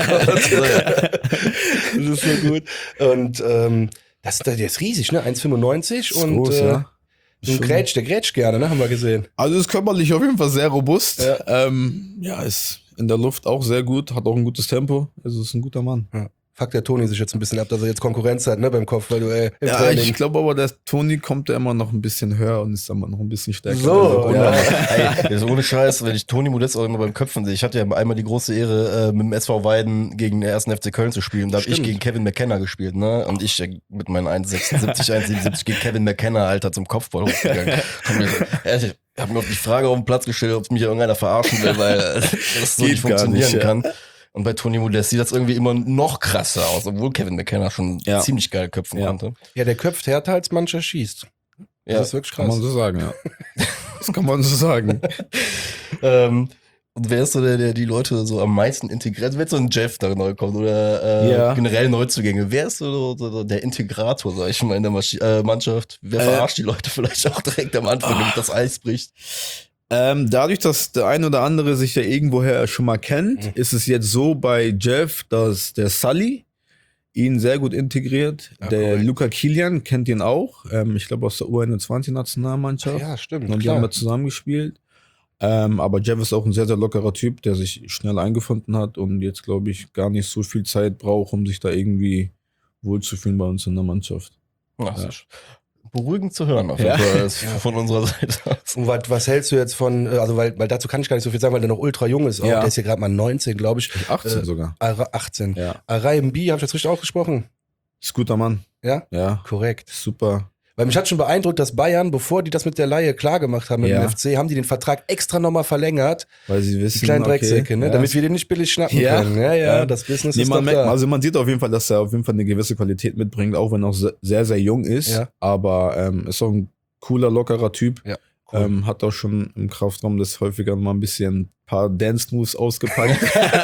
hat. Das ist so gut. Und ähm, das, das ist riesig, ne? eins Komma fünfundneunzig Ist und groß, äh, ja. so ein Schon- Grätsch, der grätscht gerne, ne? Haben wir gesehen. Also ist körperlich auf jeden Fall sehr robust. Ja. Ja, ähm, ja ist in der Luft auch sehr gut, hat auch ein gutes Tempo. Also ist ein guter Mann. Fuck der Toni sich jetzt ein bisschen ab, dass er jetzt Konkurrenz hat, ne, beim Kopf, weil du, ey, im Ja, Training. ich glaube aber, der Toni kommt da immer noch ein bisschen höher und ist immer noch ein bisschen stärker. So, Also, ja. Ey, ist ohne Scheiß, wenn ich Toni Modest auch immer beim Köpfen sehe. Ich hatte ja einmal die große Ehre, äh, mit dem S V Weiden gegen den ersten F C Köln zu spielen. Da habe ich Stimmt. gegen Kevin McKenna gespielt, ne? Und ich äh, mit meinen eins Komma sechsundsiebzig, eins Komma siebenundsiebzig gegen Kevin McKenna, Alter, zum Kopfball hochgegangen. Komm, mir- ehrlich, ich habe mir auch die Frage auf den Platz gestellt, ob mich irgendeiner verarschen will, weil äh, das so Geht nicht gar funktionieren nicht, ja. kann. Und bei Toni Modest sieht das irgendwie immer noch krasser aus, obwohl Kevin McKenna schon Ja. ziemlich geil köpfen Ja. konnte. Ja, der köpft härter als mancher schießt. Das Ja. ist wirklich Kann krass. man so sagen, ja. Das kann man so sagen. Ähm, und wer ist so der, der die Leute so am meisten integriert? Wer ist so ein Jeff, der neu kommt oder äh, Ja. generell Neuzugänge? Wer ist so, so, so der Integrator, sag ich mal, in der Maschi äh, Mannschaft? Wer Äh. verarscht die Leute vielleicht auch direkt am Anfang, damit das Eis bricht? Ähm, dadurch, dass der ein oder andere sich ja irgendwoher schon mal kennt, Mhm. ist es jetzt so bei Jeff, dass der Sully ihn sehr gut integriert. Ja, der korrekt. Luca Kilian kennt ihn auch. Ähm, ich glaube aus der U einundzwanzig-Nationalmannschaft. Ja, stimmt. Und die klar. haben wir zusammengespielt. Ähm, aber Jeff ist auch ein sehr, sehr lockerer Typ, der sich schnell eingefunden hat und jetzt, glaube ich, gar nicht so viel Zeit braucht, um sich da irgendwie wohlzufühlen bei uns in der Mannschaft. Ja, Ja. das ist beruhigend zu hören, auf Ja. jeden Fall, ist Ja. von unserer Seite aus. Und was, was hältst du jetzt von, äh, also weil, weil dazu kann ich gar nicht so viel sagen, weil der noch ultra jung ist. Auch. Ja. Der ist hier gerade mal neunzehn, glaube ich. achtzehn Äh, sogar. Ara- achtzehn. Ja. Arai Mbi, habe ich das richtig ausgesprochen? Ist guter Mann. Ja? Ja, Korrekt. super. Weil mich hat schon beeindruckt, dass Bayern, bevor die das mit der Leihe klar gemacht haben mit Ja. dem F C, haben die den Vertrag extra nochmal verlängert. Weil sie wissen, Die kleinen okay, Drecksäcke, ne? ja. Damit wir den nicht billig schnappen Ja. können. Ja, ja, Ja. das Business Nee, ist man doch merkt, da. also man sieht auf jeden Fall, dass er auf jeden Fall eine gewisse Qualität mitbringt, auch wenn er auch se- sehr, sehr jung ist. Ja. Aber ähm, ist auch ein cooler, lockerer Typ. Ja, cool. Ähm, hat auch schon im Kraftraum das häufiger mal ein bisschen ein paar Dance-Moves ausgepackt.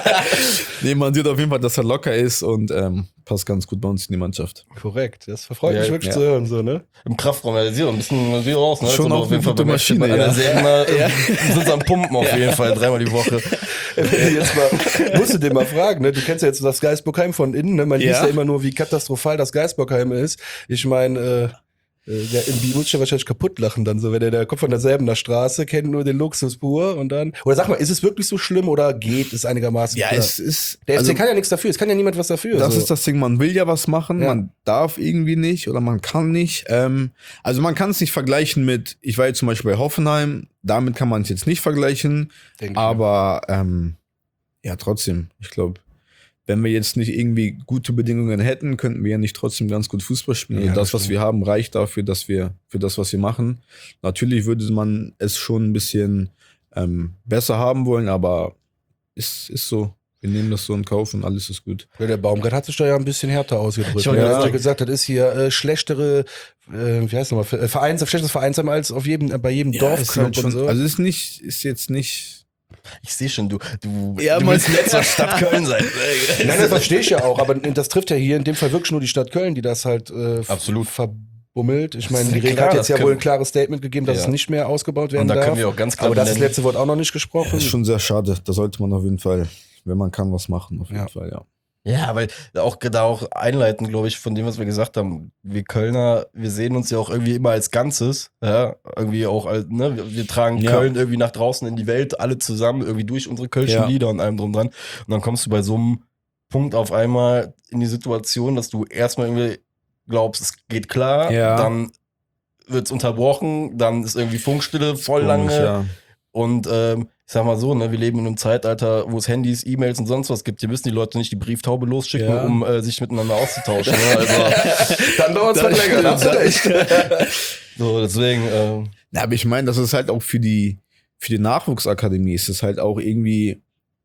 Nee, man sieht auf jeden Fall, dass er locker ist und ähm, passt ganz gut bei uns in die Mannschaft. Korrekt. Das freut Ja, mich wirklich ja. zu hören, so, ne? Im Kraftraum, ja, sieht auch ein bisschen sieht aus, ne? Schon Ist aber auch eine gute beim Maschine, Maschine, ja. ja. Seltener ja. sind sie am Pumpen auf jeden Fall, dreimal die Woche. Wenn du jetzt mal, musst du den mal fragen, ne? Du kennst ja jetzt das Geisbockheim von innen, ne? Man Ja. liest ja immer nur, wie katastrophal das Geisbockheim ist. Ich meine, äh, äh, der Imbi muss ja wahrscheinlich kaputt lachen dann so, wenn der, der kommt von derselben Straße, kennt nur den Luxus pur und dann, oder sag mal, ist es wirklich so schlimm oder geht es einigermaßen Ja, klar? es ist. Der F C also, kann ja nichts dafür, es kann ja niemand was dafür. das so. ist das Ding, man will ja was machen, Ja. man darf irgendwie nicht oder man kann nicht. Ähm, also man kann es nicht vergleichen mit, ich war jetzt zum Beispiel bei Hoffenheim, damit kann man es jetzt nicht vergleichen, Denk ich. aber ähm, ja, trotzdem, ich glaube, wenn wir jetzt nicht irgendwie gute Bedingungen hätten, könnten wir ja nicht trotzdem ganz gut Fußball spielen. Ja, Also das das, was stimmt. wir haben, reicht dafür, dass wir für das, was wir machen. Natürlich würde man es schon ein bisschen ähm, besser haben wollen, aber ist, ist so. Wir nehmen das so in Kauf und alles ist gut. Ja, der Baumgart hat sich da ja ein bisschen härter ausgedrückt. Ich wollte Er gerade hat sagen. gesagt, das ist hier äh, schlechtere, äh, wie heißt nochmal, äh, Vereins, schlechtes Vereinsheim als auf jedem, äh, bei jedem ist Dorfclub halt schon, und so. Also ist nicht, ist jetzt nicht. Ich sehe schon, du, du, Ja, du man- willst jetzt zur Stadt Köln sein. Nein, das verstehe ich ja auch, aber das trifft ja hier in dem Fall wirklich nur die Stadt Köln, die das halt äh, Absolut. verbummelt. Ich meine, Das ist die ja Rega klar, hat jetzt das ja können- wohl ein klares Statement gegeben, dass Ja. es nicht mehr ausgebaut werden Und da darf. können wir auch ganz klar aber das benennen. letzte Wort auch noch nicht gesprochen. Das ist schon sehr schade. Da sollte man auf jeden Fall, wenn man kann, was machen. Auf jeden Ja. Fall, ja. Ja, weil auch da auch einleiten, glaube ich, von dem, was wir gesagt haben. Wir Kölner, wir sehen uns ja auch irgendwie immer als Ganzes. Ja, irgendwie auch als, ne, wir, wir tragen Ja. Köln irgendwie nach draußen in die Welt, alle zusammen, irgendwie durch unsere kölschen Ja. Lieder und allem drum dran. Und dann kommst du bei so einem Punkt auf einmal in die Situation, dass du erstmal irgendwie glaubst, es geht klar, Ja. dann wird's unterbrochen, dann ist irgendwie Funkstille voll Komisch, lange. ja. Und ähm, ich sag mal so, ne, wir leben in einem Zeitalter, wo es Handys, E-Mails und sonst was gibt. Hier müssen die Leute nicht die Brieftaube losschicken, Ja. um äh, sich miteinander auszutauschen. Ne? Also, Dann dauert es halt länger, da hast du recht. so, deswegen, ähm, Ja, aber ich meine, das ist halt auch für die, für die Nachwuchsakademie ist es halt auch irgendwie,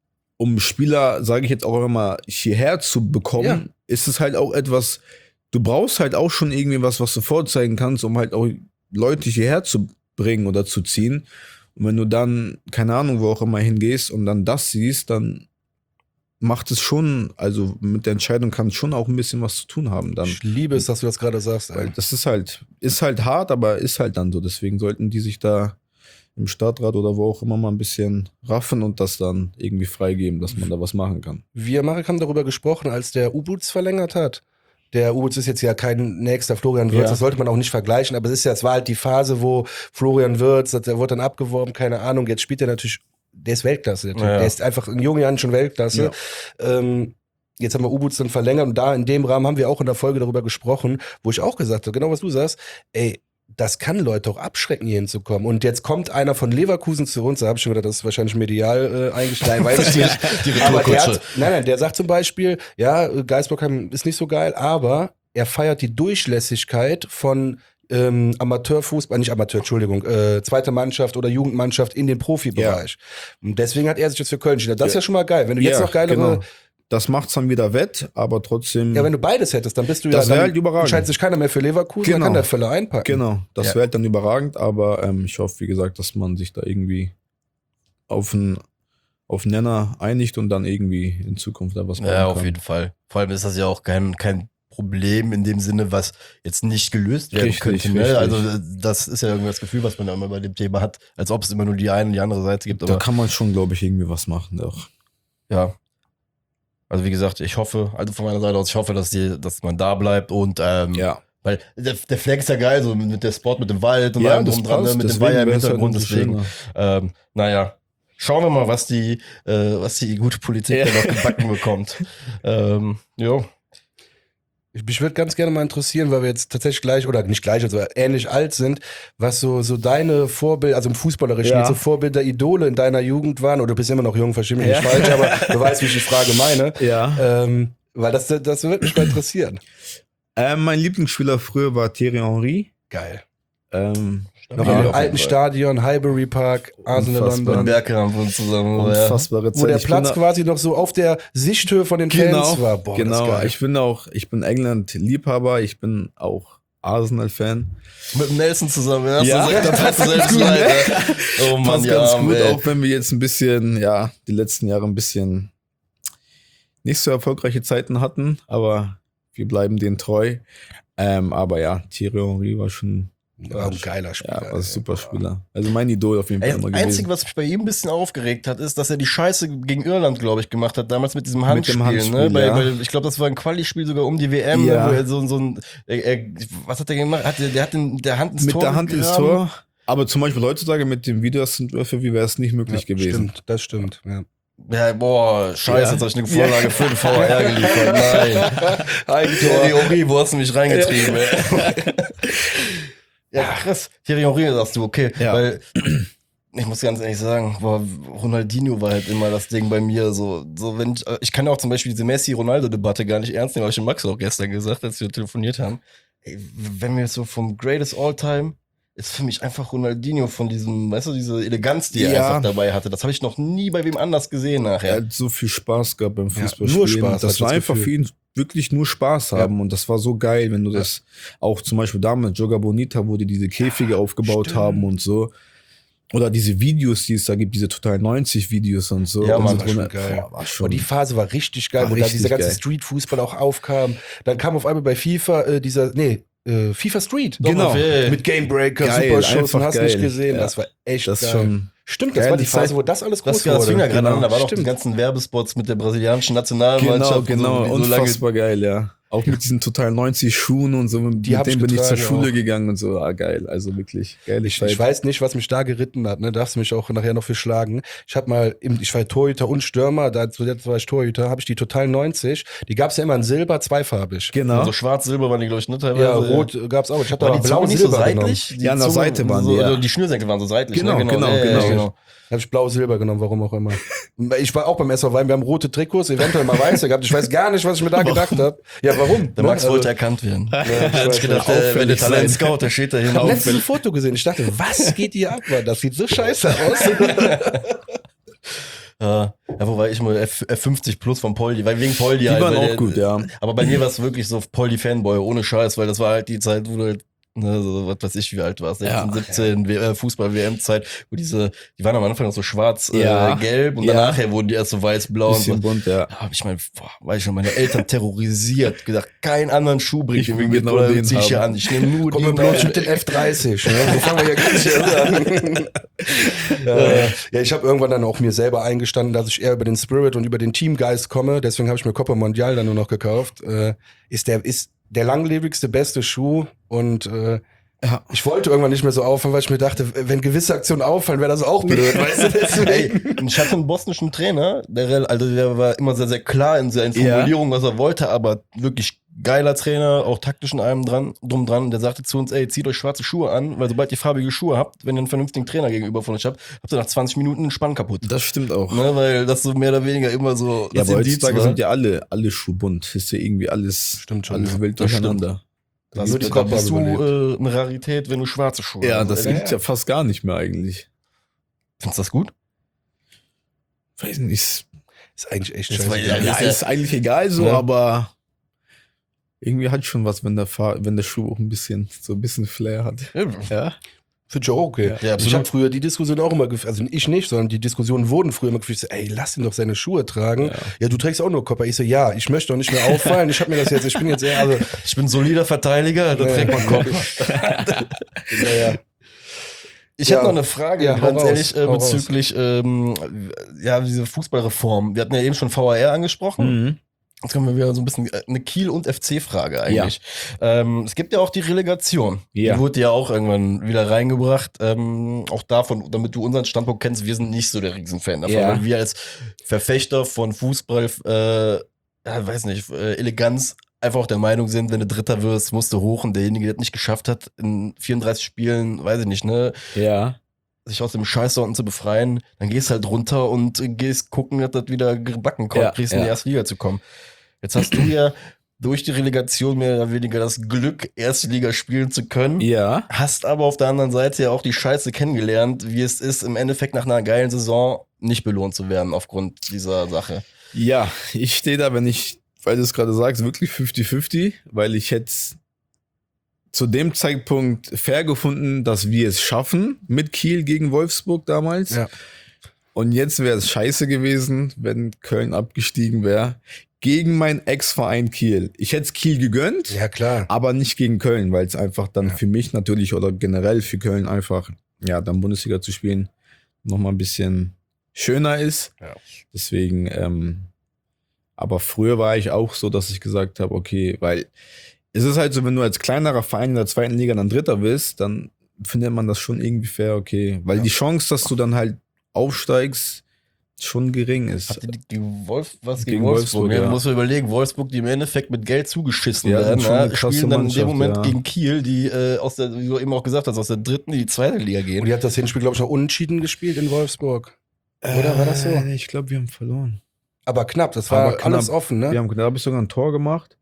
um Spieler, sage ich jetzt auch immer mal, hierher zu bekommen, Ja. ist es halt auch etwas, du brauchst halt auch schon irgendwie was, was du vorzeigen kannst, um halt auch Leute hierher zu bringen oder zu ziehen. Und wenn du dann, keine Ahnung, wo auch immer hingehst und dann das siehst, dann macht es schon, also mit der Entscheidung kann es schon auch ein bisschen was zu tun haben dann. Ich liebe es, dass du das gerade sagst. Weil Ey. das ist halt, ist halt hart, aber ist halt dann so. Deswegen sollten die sich da im Stadtrat oder wo auch immer mal ein bisschen raffen und das dann irgendwie freigeben, dass man da was machen kann. Wir Marek haben darüber gesprochen, als der U-Boots verlängert hat. Der U-Boots ist jetzt ja kein nächster Florian Wirtz, Ja. das sollte man auch nicht vergleichen, aber es ist ja, es war halt die Phase, wo Florian Wirtz, der wurde dann abgeworben, keine Ahnung, jetzt spielt er natürlich, der ist Weltklasse, der, Typ. Ja. Der ist einfach in jungen Jahren schon Weltklasse. Ähm, jetzt haben wir U-Boots dann verlängert und da in dem Rahmen haben wir auch in der Folge darüber gesprochen, wo ich auch gesagt habe, genau was du sagst, ey, das kann Leute auch abschrecken, hier hinzukommen. Und jetzt kommt einer von Leverkusen zu uns, da habe ich schon gedacht, das ist wahrscheinlich medial äh, eigentlich, nein, weiß ich nicht. die Aber der Retourkutsche. hat, nein, nein, der sagt zum Beispiel, ja, Geisbockheim ist nicht so geil, aber er feiert die Durchlässigkeit von ähm, Amateurfußball, nicht Amateur, Entschuldigung, äh, zweite Mannschaft oder Jugendmannschaft in den Profibereich. Und deswegen hat er sich jetzt für Köln entschieden. Das ist ja schon mal geil. Wenn du jetzt Ja, noch geilere, genau. Das macht's dann wieder wett, aber trotzdem. ja, wenn du beides hättest, dann bist du Das ja, wär dann halt überragend. entscheidet sich keiner mehr für Leverkusen, dann Genau. kann der Völler einpacken. Genau, das Ja. wäre halt dann überragend, aber ähm, ich hoffe, wie gesagt, dass man sich da irgendwie auf einen auf einen Nenner einigt und dann irgendwie in Zukunft da was machen Ja, auf kann. jeden Fall. Vor allem ist das ja auch kein, kein Problem in dem Sinne, was jetzt nicht gelöst werden Richtig, könnte. Ne? richtig. Also das ist ja irgendwie das Gefühl, was man ja immer bei dem Thema hat, als ob es immer nur die eine und die andere Seite gibt. Da Aber kann man schon, glaube ich, irgendwie was machen. Doch. ja. Also wie gesagt, ich hoffe, also von meiner Seite aus, ich hoffe, dass die, dass man da bleibt und ähm, Ja. weil der, der Fleck ist ja geil, so mit der Sport, mit dem Wald und Ja, allem das drum dran, ne, passt, mit dem deswegen Weiher im wär's halt Hintergrund, umso deswegen. schöner. Ähm, naja, schauen wir mal, was die, äh, was die gute Politik Ja. da noch gebacken bekommt. ähm, jo. Ich- Mich würde ganz gerne mal interessieren, weil wir jetzt tatsächlich gleich, oder nicht gleich, also ähnlich alt sind, was so, so deine Vorbilder, also im Fußballerischen, Ja. jetzt so Vorbilder, Idole in deiner Jugend waren, oder du bist immer noch jung, versteh mich Ja. nicht falsch, aber du weißt, wie ich die Frage meine. Ja. Ähm, weil das, das würde mich mal interessieren. Ähm, mein Lieblingsspieler früher war Thierry Henry. Geil. Ähm, Noch Ja, im auf alten jeden Fall. Stadion, Highbury Park, Arsenal Unfassbar. London. Bergkamp und zusammen. Ja. unfassbare Zeit. Wo der Ich bin Platz da- quasi noch so auf der Sichthöhe von den genau, Fans war. Boah, genau. das ist geil. Ich bin auch, ich bin England-Liebhaber, ich bin auch Arsenal-Fan. Mit dem Nelson zusammen. Ja, Ja, ja. das passt passt selbst gut, leid, ne? ey. Oh Mann, Passt ja, ganz gut, ey. auch wenn wir jetzt ein bisschen, ja, die letzten Jahre ein bisschen nicht so erfolgreiche Zeiten hatten, aber wir bleiben denen treu. Ähm, aber ja, Thierry Henry war schon War ein geiler Spieler. ja, war ein ey. super Spieler. Also mein Idol auf jeden Fall Ey, immer das gewesen. Einzige, was mich bei ihm ein bisschen aufgeregt hat, ist, dass er die Scheiße gegen Irland, glaube ich, gemacht hat, damals mit diesem Mit Handspiel. dem Handspiel, ne? bei, ja. bei, ich glaube, das war ein Quali-Spiel sogar um die W M, Ja. ne? Wo er so, so ein, er, er, was hat er gemacht? Hat der, der hat den, der Hand ins Mit Tor der Hand ins gegraben. Tor. Aber zum Beispiel heutzutage mit dem Videoentwürfe, wie wäre es nicht möglich Ja, gewesen. Stimmt, das stimmt. Ja. Ja, boah, scheiße, Ja. jetzt habe ich eine Vorlage für den V R geliefert. Nein. Thierry Henry, wo hast du mich reingetrieben, ey? Ja, krass. Thierry Henry sagst du, okay. Ja. Weil, ich muss ganz ehrlich sagen, boah, Ronaldinho war halt immer das Ding bei mir. So, so wenn ich, ich kann auch zum Beispiel diese Messi-Ronaldo-Debatte gar nicht ernst nehmen, habe ich dem Max auch gestern gesagt, als wir telefoniert haben. Ey, wenn wir so vom Greatest All-Time, ist für mich einfach Ronaldinho von diesem, weißt du, diese Eleganz, die er Ja. einfach dabei hatte. Das habe ich noch nie bei wem anders gesehen Er nachher. hat so viel Spaß gehabt beim Ja, Fußballspielen. nur Spaß, hatte das ich war das einfach Gefühl. für ihn wirklich nur Spaß haben. Und das war so geil, wenn du Ja. das auch zum Beispiel damals Joga Bonita, wo die diese Käfige aufgebaut stimmt. haben und so. Oder diese Videos, die es da gibt, diese Total neunzig Videos und so. Ja, und Mann, so war schon drunter- geil. Boah, war schon. Und die Phase war richtig geil, War wo da richtig dieser ganze geil. Street-Fußball auch aufkam. Dann kam auf einmal bei FIFA äh, dieser, nee, äh, FIFA Street. Genau. Ey. Mit Gamebreaker, Geil, Super Shows einfach und hast geil. nicht gesehen. Ja. Das war echt das geil. ist schon. Stimmt, das geil, war die die Phase, Zeit- wo das alles Das, groß das fing ja wurde. gerade Genau, an, da waren doch die stimmt. ganzen Werbespots mit der brasilianischen Nationalmannschaft. Genau, genau. und so, die so lange Unfassbar geil, ja. Auch mit diesen Total neunzig Schuhen und so. Mit Die hab denen ich bin ich zur getragen Schule auch. gegangen und so. Ah, geil. Also wirklich geile Ich, Zeit. ich weiß nicht, was mich da geritten hat, ne? Darfst du mich auch nachher noch für schlagen. Ich habe mal, im, ich war Torhüter und Stürmer, da zuletzt war ich Torhüter, habe ich die Total neunzig. Die gab's ja immer in Silber, zweifarbig. Genau. Also schwarz-silber waren die, glaube ich, ne? Teilweise. Ja, rot gab's auch. Ich hatte Waren aber die blau Zunge und nicht so Silber genommen. seitlich? Die Ja, an der Zunge- Seite waren so, die, ja. also die Schnürsenkel waren so seitlich. Genau, ne? genau, Ja, ja, genau. Da habe ich blau-silber genommen, warum auch immer. Ich war auch beim S V Wein, wir haben rote Trikots, eventuell mal weiße gehabt. Ich weiß gar nicht, was ich mir da gedacht habe. Ja, warum? Der Max Ne? wollte Also, erkannt werden. ja, ich Er hat weiß sich gedacht, nicht. äh, wenn der Auffällig sein. Talent-Scout, der steht da Ich hin. habe letztens ein Foto gesehen. Ich dachte, was geht hier ab, Mann? Das sieht so scheiße aus. Ja, ja, wobei ich mal F fünfzig plus von Poldi, weil wegen Poldi Die halt, waren weil auch der- gut, ja. Aber bei mir war es wirklich so Poldi-Fanboy, ohne Scheiß, weil das war halt die Zeit, wo du halt, ne, so, was weiß ich, wie alt warst, sechzehn, Ja. siebzehn, W- äh, Fußball-W M-Zeit, wo diese, die waren am Anfang noch so schwarz, Ja. äh, gelb und Ja. dann nachher wurden die erst so weiß-blau und so. Bisschen bunt, ja. Da habe ich mein, boah, war ich schon meine Eltern terrorisiert, gesagt, keinen anderen Schuh bringt Ich ihr will mir mit, genau oder den zieh ich hier haben. an. Ich nehme nur Komm mir den. bloß mit den F dreißig. Ne? So fangen wir ja ganz hier an. äh, ja, ich habe irgendwann dann auch mir selber eingestanden, dass ich eher über den Spirit und über den Teamgeist komme. Deswegen habe ich mir Copa Mondial dann nur noch gekauft. Äh, ist der ist der langlebigste, beste Schuh und äh, Ja. ich wollte irgendwann nicht mehr so auffallen, weil ich mir dachte, wenn gewisse Aktionen auffallen, wäre das auch blöd, weißt du? Deswegen. Ey, ich hatte einen bosnischen Trainer, der, rel- also der war immer sehr, sehr klar in seinen Ja. Formulierungen, was er wollte, aber wirklich geiler Trainer, auch taktisch in allem dran, drum dran. Der sagte zu uns, ey, zieht euch schwarze Schuhe an, weil sobald ihr farbige Schuhe habt, wenn ihr einen vernünftigen Trainer gegenüber von euch habt, habt ihr nach zwanzig Minuten einen Spann kaputt. Das stimmt auch. Ne, weil das so mehr oder weniger immer so Ja, das aber Indiz heutzutage war. sind ja alle, alle Schuhe bunt. Ist ja irgendwie alles, Stimmt schon, alles ja. wild Das stimmt. durcheinander. Das Nur die ist, da Kopf bist du haben äh, eine Rarität, wenn du schwarze Schuhe Ja, hast. das Ey, gibt's ja fast gar nicht mehr eigentlich. Findest du das gut? Weiß nicht. Ist eigentlich echt Das scheiße. war ja- Ja, ist eigentlich egal so, Ja. aber irgendwie hat schon was, wenn der, Fahr wenn der Schuh auch ein bisschen, so ein bisschen Flair hat. Ja. Finde ich auch okay. Ja, ich absolut. habe früher die Diskussion auch immer geführt, also ich nicht, sondern die Diskussionen wurden früher immer geführt, so, ey, lass ihn doch seine Schuhe tragen. Ja, Ja. du trägst auch nur Kopper. Ich so, ja, ich möchte doch nicht mehr auffallen. Ich habe mir das jetzt, ich bin jetzt eher, also, Ich bin solider Verteidiger, da Ja. trägt man Kopf. ja, ja. Ich Ja. habe noch eine Frage, Ja, hau ganz raus, ehrlich, äh, hau raus. bezüglich ähm, ja, diese Fußballreform. Wir hatten ja eben schon V A R angesprochen. Mhm. Jetzt kommen wir wieder so ein bisschen äh, eine Kiel- und F C-Frage eigentlich. Ähm, es gibt ja auch die Relegation. Ja. Die wurde ja auch irgendwann wieder reingebracht. Ähm, auch davon, damit du unseren Standpunkt kennst, wir sind nicht so der Riesenfan davon. Ja. Weil wir als Verfechter von Fußball, äh, ja, weiß nicht, äh, Eleganz einfach auch der Meinung sind, wenn du Dritter wirst, musst du hoch und derjenige, der das nicht geschafft hat, in vierunddreißig Spielen, weiß ich nicht, ne, Ja. sich aus dem Scheiß da unten zu befreien, dann gehst halt runter und gehst gucken, dass das wieder gebacken kommt, Ja, kriegst in die ja. erste Liga zu kommen. Jetzt hast du ja durch die Relegation mehr oder weniger das Glück, erste Liga spielen zu können. Ja. Hast aber auf der anderen Seite ja auch die Scheiße kennengelernt, wie es ist, im Endeffekt nach einer geilen Saison nicht belohnt zu werden aufgrund dieser Sache. Ja, ich stehe da, wenn ich, weil du es gerade sagst, wirklich fünfzig fünfzig, weil ich hätte zu dem Zeitpunkt fair gefunden, dass wir es schaffen mit Kiel gegen Wolfsburg damals. Ja. Und jetzt wäre es scheiße gewesen, wenn Köln abgestiegen wäre. Gegen meinen Ex-Verein Kiel. Ich hätte es Kiel gegönnt, Ja, klar. aber nicht gegen Köln, weil es einfach dann Ja. für mich natürlich oder generell für Köln einfach, ja, dann Bundesliga zu spielen, nochmal ein bisschen schöner ist. Ja. Deswegen, ähm, aber früher war ich auch so, dass ich gesagt habe, okay, weil es ist halt so, wenn du als kleinerer Verein in der zweiten Liga dann Dritter bist, dann findet man das schon irgendwie fair, okay. Weil Ja. die Chance, dass du dann halt aufsteigst, schon gering ist. Habt ihr die, die Wolf, was gegen, Gegen Wolfsburg? Wolfsburg, ja. ja. Muss man überlegen, Wolfsburg, die im Endeffekt mit Geld zugeschissen Ja, werden, sind schon ja, eine krasse spielen dann in dem Mannschaft, Moment ja. gegen Kiel, die äh, aus der, wie du eben auch gesagt hast, aus der dritten in die zweite Liga Und gehen. die hat das Hinspiel, glaube ich, auch unentschieden gespielt in Wolfsburg. Oder war das so? Äh, Ich glaube, wir haben verloren. Aber knapp, das war Aber knapp. alles offen, ne? Wir haben, da habe ich sogar ein Tor gemacht.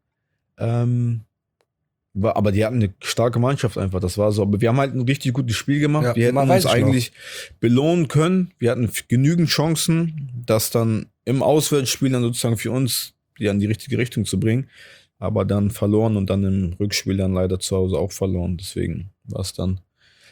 Ähm, war, aber die hatten eine starke Mannschaft einfach. Das war so. Aber wir haben halt ein richtig gutes Spiel gemacht. Ja, wir hätten man uns weiß ich eigentlich belohnen können. Wir hatten f- genügend Chancen, das dann im Auswärtsspiel dann sozusagen für uns ja, in die richtige Richtung zu bringen. Aber dann verloren und dann im Rückspiel dann leider zu Hause auch verloren. Deswegen war es dann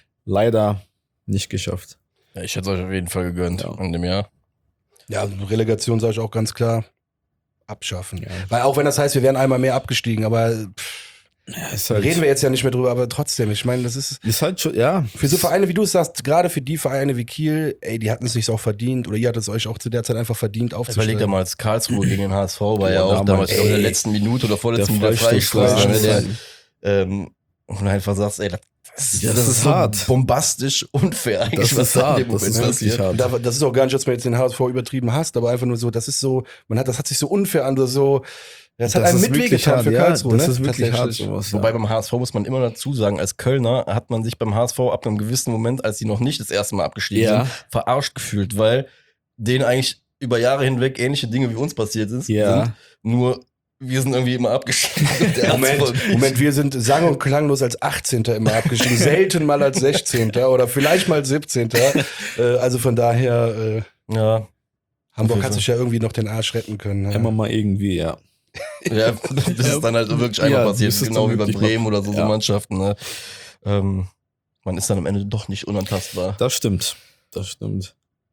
leider nicht geschafft. Ja, ich hätte es euch auf jeden Fall gegönnt Ja. in dem Jahr. Ja, also Relegation sage ich auch ganz klar abschaffen. Ja. Weil auch wenn das heißt, wir wären einmal mehr abgestiegen, aber pff, Ja, ist halt, reden wir jetzt ja nicht mehr drüber, aber trotzdem, ich meine, das ist ist halt schon, ja. für so Vereine, wie du es sagst, gerade für die Vereine wie Kiel, ey, die hatten es sich auch verdient oder ihr hattet es euch auch zu der Zeit einfach verdient Überleg aufzusteigen. dir mal, als Karlsruhe gegen den H S V war Ja, ja auch damals, damals in der ey. letzten Minute oder vorletzten Der Minute Freistoß, Freistoß. ja. Ne, der, ähm, und du einfach sagst, ey, das, das, Ja, das das ist ist so hart. bombastisch unfair eigentlich, Das ist da in hart, dem das Moment ist wirklich passiert. hart. Da, das ist auch gar nicht, dass man jetzt den H S V übertrieben hasst, aber einfach nur so, das ist so, man hat, das hat sich so unfair an, so, das hat Das einem ist mit wirklich wehgetan hart, für ja, Karlsruhe, das ne? ist wirklich hart, Tatsächlich. sowas. Wobei ja. beim H S V muss man immer dazu sagen, als Kölner hat man sich beim H S V ab einem gewissen Moment, als die noch nicht das erste Mal abgestiegen Ja. sind, verarscht gefühlt, weil denen eigentlich über Jahre hinweg ähnliche Dinge wie uns passiert ist, Ja. sind. Nur wir sind irgendwie immer abgestiegen. Der Moment, H S V nicht. Moment, wir sind sang- und klanglos als achtzehnter immer abgestiegen, selten mal als sechzehnter oder vielleicht mal siebzehnter Äh, also von daher, äh, Ja, Hamburg Okay, hat so. sich ja irgendwie noch den Arsch retten können. Ne? Immer mal irgendwie, ja. ja, das ist dann halt wirklich einfach Ja, passiert, das ist genau dann wie bei wirklich Bremen mal- oder so, so ja. Mannschaften. Ne? Ähm, man ist dann am Ende doch nicht unantastbar. Das stimmt. Das stimmt.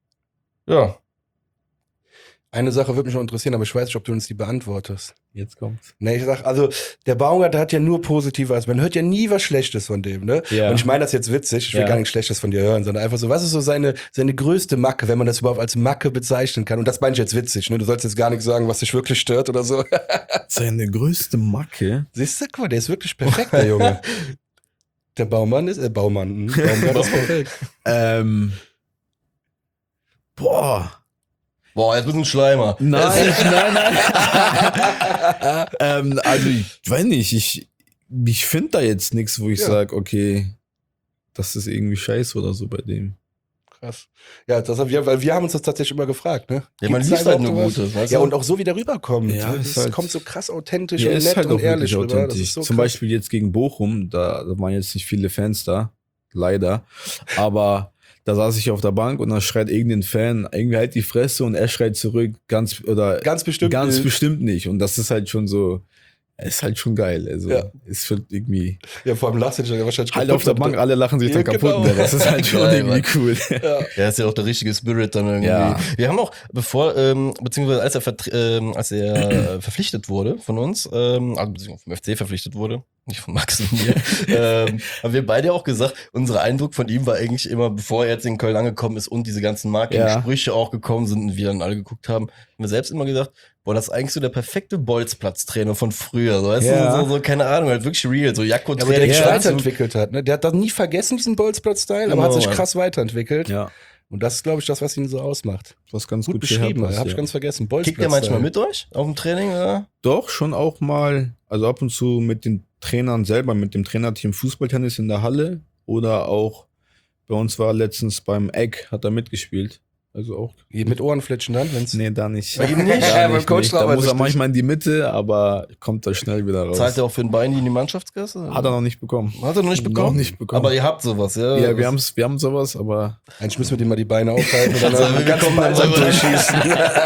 Ja. Eine Sache würde mich noch interessieren, aber ich weiß nicht, ob du uns die beantwortest. Jetzt kommt's. Ne, ich sag, also der Baumgart, der hat ja nur positive, also man hört ja nie was Schlechtes von dem, ne? Ja. Und ich meine das jetzt witzig, ich will Ja. gar nichts Schlechtes von dir hören, sondern einfach so, was ist so seine, seine größte Macke, wenn man das überhaupt als Macke bezeichnen kann? Und das meine ich jetzt witzig, ne? Du sollst jetzt gar nichts sagen, was dich wirklich stört oder so. Seine größte Macke. Siehst du, guck mal, der ist wirklich perfekt, der Junge. Der Baumann ist, äh, Baumann, hm, Baumgart ist perfekt. Ähm. Boah. Boah, jetzt bist du ein Schleimer. Nein, nein, nein. ähm, also, ich weiß nicht, ich, ich finde da jetzt nichts, wo ich Ja. sage, okay, das ist irgendwie scheiße oder so bei dem. Krass. Ja, das haben wir, weil wir haben uns das tatsächlich immer gefragt, ne? Ja, man Gibt's liest da halt nur überhaupt Gutes, sowas? weißt Ja, du? und auch so, wie der rüberkommt. Ja, das ist halt- kommt so krass authentisch Ja, und ist nett halt und auch ehrlich wirklich rüber. Das authentisch. ist so Zum krass. Beispiel jetzt gegen Bochum, da, da waren jetzt nicht viele Fans da, leider. Aber da saß ich auf der Bank und dann schreit irgendein Fan irgendwie halt die Fresse und er schreit zurück, ganz oder Ganz bestimmt. ganz nicht. bestimmt nicht. Und das ist halt schon so, ist halt schon geil. Also Ja. ist schon irgendwie Ja, vor allem lacht sich ja wahrscheinlich halt auf der Bank, alle lachen sich Ja, dann kaputt. genau. Ne? Das ist halt schon Geil, irgendwie Mann. cool. Ja. Ja, ist ja auch der richtige Spirit dann irgendwie. Ja. Wir haben auch, bevor, ähm, beziehungsweise als er, vertr- ähm, als er äh, verpflichtet wurde von uns, ähm, also beziehungsweise vom F C verpflichtet wurde, nicht von Max und mir, ähm, haben wir beide auch gesagt, unser Eindruck von ihm war eigentlich immer, bevor er jetzt in Köln angekommen ist und diese ganzen markigen Ja. Sprüche auch gekommen sind und wir dann alle geguckt haben, haben wir selbst immer gedacht, boah, das ist eigentlich so der perfekte Bolzplatztrainer von früher, so, weißt Ja. du, so, so, keine Ahnung, halt wirklich real, so Ja, aber der Jakko-Training, sich Ja. weiterentwickelt hat. Ne? Der hat das nie vergessen, diesen Bolzplatz-Style, aber Genau, hat sich Mann. krass weiterentwickelt. Ja, Und das ist, glaube ich, das, was ihn so ausmacht. was ganz Gut, gut, beschrieben, hierher passt, habe ich ja. ganz vergessen. Kickt der manchmal mit euch auf dem Training, oder? Doch, schon auch mal, also ab und zu mit den Trainern selber, mit dem Trainerteam Fußballtennis in der Halle oder auch bei uns war letztens beim Egg, hat er mitgespielt. Also auch. Mit Ohrenflitschen dann, wenn's. Nee, da nicht. Bei ihm nicht? Da Ja, beim nicht, Coach nicht. Da aber muss er bestimmt. manchmal in die Mitte, aber kommt da schnell wieder raus. Zahlt er auch für ein Bein in die Mannschaftskasse? Hat er noch nicht bekommen. Hat er noch nicht bekommen? Noch nicht bekommen. Aber ihr habt sowas, ja? Ja, wir, haben's, wir haben sowas, aber Eigentlich müssen wir dem mal die Beine aufhalten und dann Also, den wir ganzen kommen Ball dann selber durchschießen.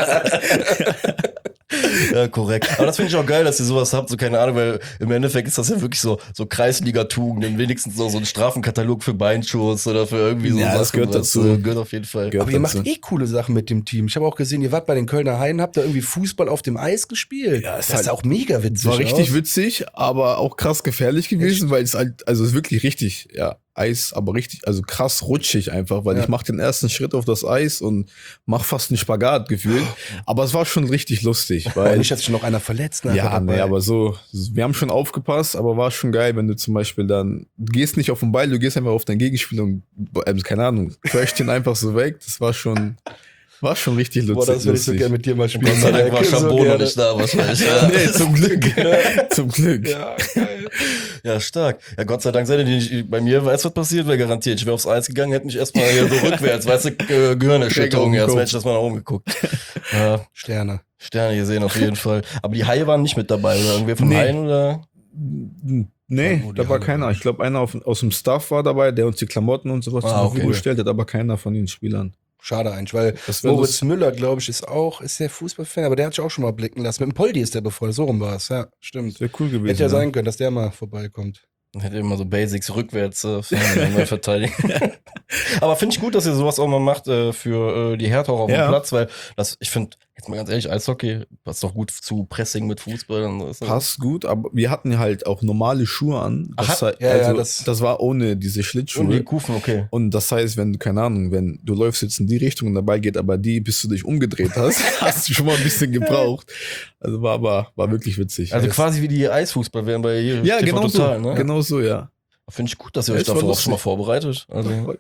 Ja, korrekt. Aber das finde ich auch geil, dass ihr sowas habt, so keine Ahnung, weil im Endeffekt ist das ja wirklich so, so Kreisliga-Tugenden, wenigstens so, so ein Strafenkatalog für Beinschuss oder für irgendwie so Ja, das Sachen, gehört was, dazu. äh, Gehört auf jeden Fall. Gehört Aber ihr dazu. macht eh coole Sachen mit dem Team. Ich habe auch gesehen, ihr wart bei den Kölner Haien, habt da irgendwie Fußball auf dem Eis gespielt. Ja, es das hat- ist auch mega witzig. es war richtig aus. witzig, aber auch krass gefährlich gewesen, weil es halt, also es ist wirklich richtig, ja, Eis, aber richtig, also krass rutschig einfach, weil Ja. ich mache den ersten Schritt auf das Eis und mach fast einen Spagat gefühlt. Aber es war schon richtig lustig, Weil weil nicht, dass sich noch einer verletzt. nachher ja, dabei. nee, aber so, wir haben schon aufgepasst, aber war schon geil, wenn du zum Beispiel dann, du gehst nicht auf den Ball, du gehst einfach auf dein Gegenspieler und, äh, keine Ahnung, crasht ihn einfach so weg. Das war schon, war schon richtig lustig. Boah, das würde ich so gerne mit dir mal spielen. Gott sei Dank war So Schabon noch gerne. nicht da wahrscheinlich. Ja. Nee, zum Glück. Zum Glück. Ja, geil. Ja, stark. Ja, Gott sei Dank seid ihr nicht bei mir, weiß was passiert, wäre garantiert. Ich wäre aufs Eis gegangen, hätte mich erstmal hier so rückwärts, weißt du, Ge- Gehirnerschütterung, Direkt auf den erst hätte ich das mal nach oben geguckt. Ja, Sterne. Sterne gesehen auf jeden Fall. Aber die Haie waren nicht mit dabei, oder irgendwer von Nee. Haien, oder? Nee, Wo die da war Halle keiner. war. Ich glaube, einer auf, aus dem Staff war dabei, der uns die Klamotten und sowas Ah, zur Verfügung okay. gestellt hat, aber keiner von den Spielern. Schade eigentlich, weil Das wär Moritz lust- Müller, glaube ich, ist auch, ist der Fußballfan, aber der hat sich auch schon mal blicken lassen. Mit dem Poldi ist der befreundet, so rum war es, ja, stimmt. Das wäre cool gewesen. Hätte ja ja. sein können, dass der mal vorbeikommt. Hätte immer so Basics rückwärts äh, mal verteidigen. Aber finde ich gut, dass ihr sowas auch mal macht äh, für äh, die Hertha auch auf Ja. dem Platz, weil das, ich finde, jetzt mal ganz ehrlich, Eishockey passt doch gut zu Pressing mit Fußball. Und so. Passt gut, aber wir hatten halt auch normale Schuhe an. Das, Aha, heißt, ja, ja, also, das- das, war ohne diese Schlittschuhe. Und die Kufen, okay. Und das heißt, wenn du, keine Ahnung, wenn du läufst jetzt in die Richtung und dabei geht aber die, bis du dich umgedreht hast, hast du schon mal ein bisschen gebraucht. Also war aber, war wirklich witzig. Also Ja, quasi wie die Eisfußball wären bei hier ja, T V genau Total, so. ne? Genau so, ja. Finde ich gut, dass ihr Ja, euch ist voll dafür auch lustig. schon mal vorbereitet. Also,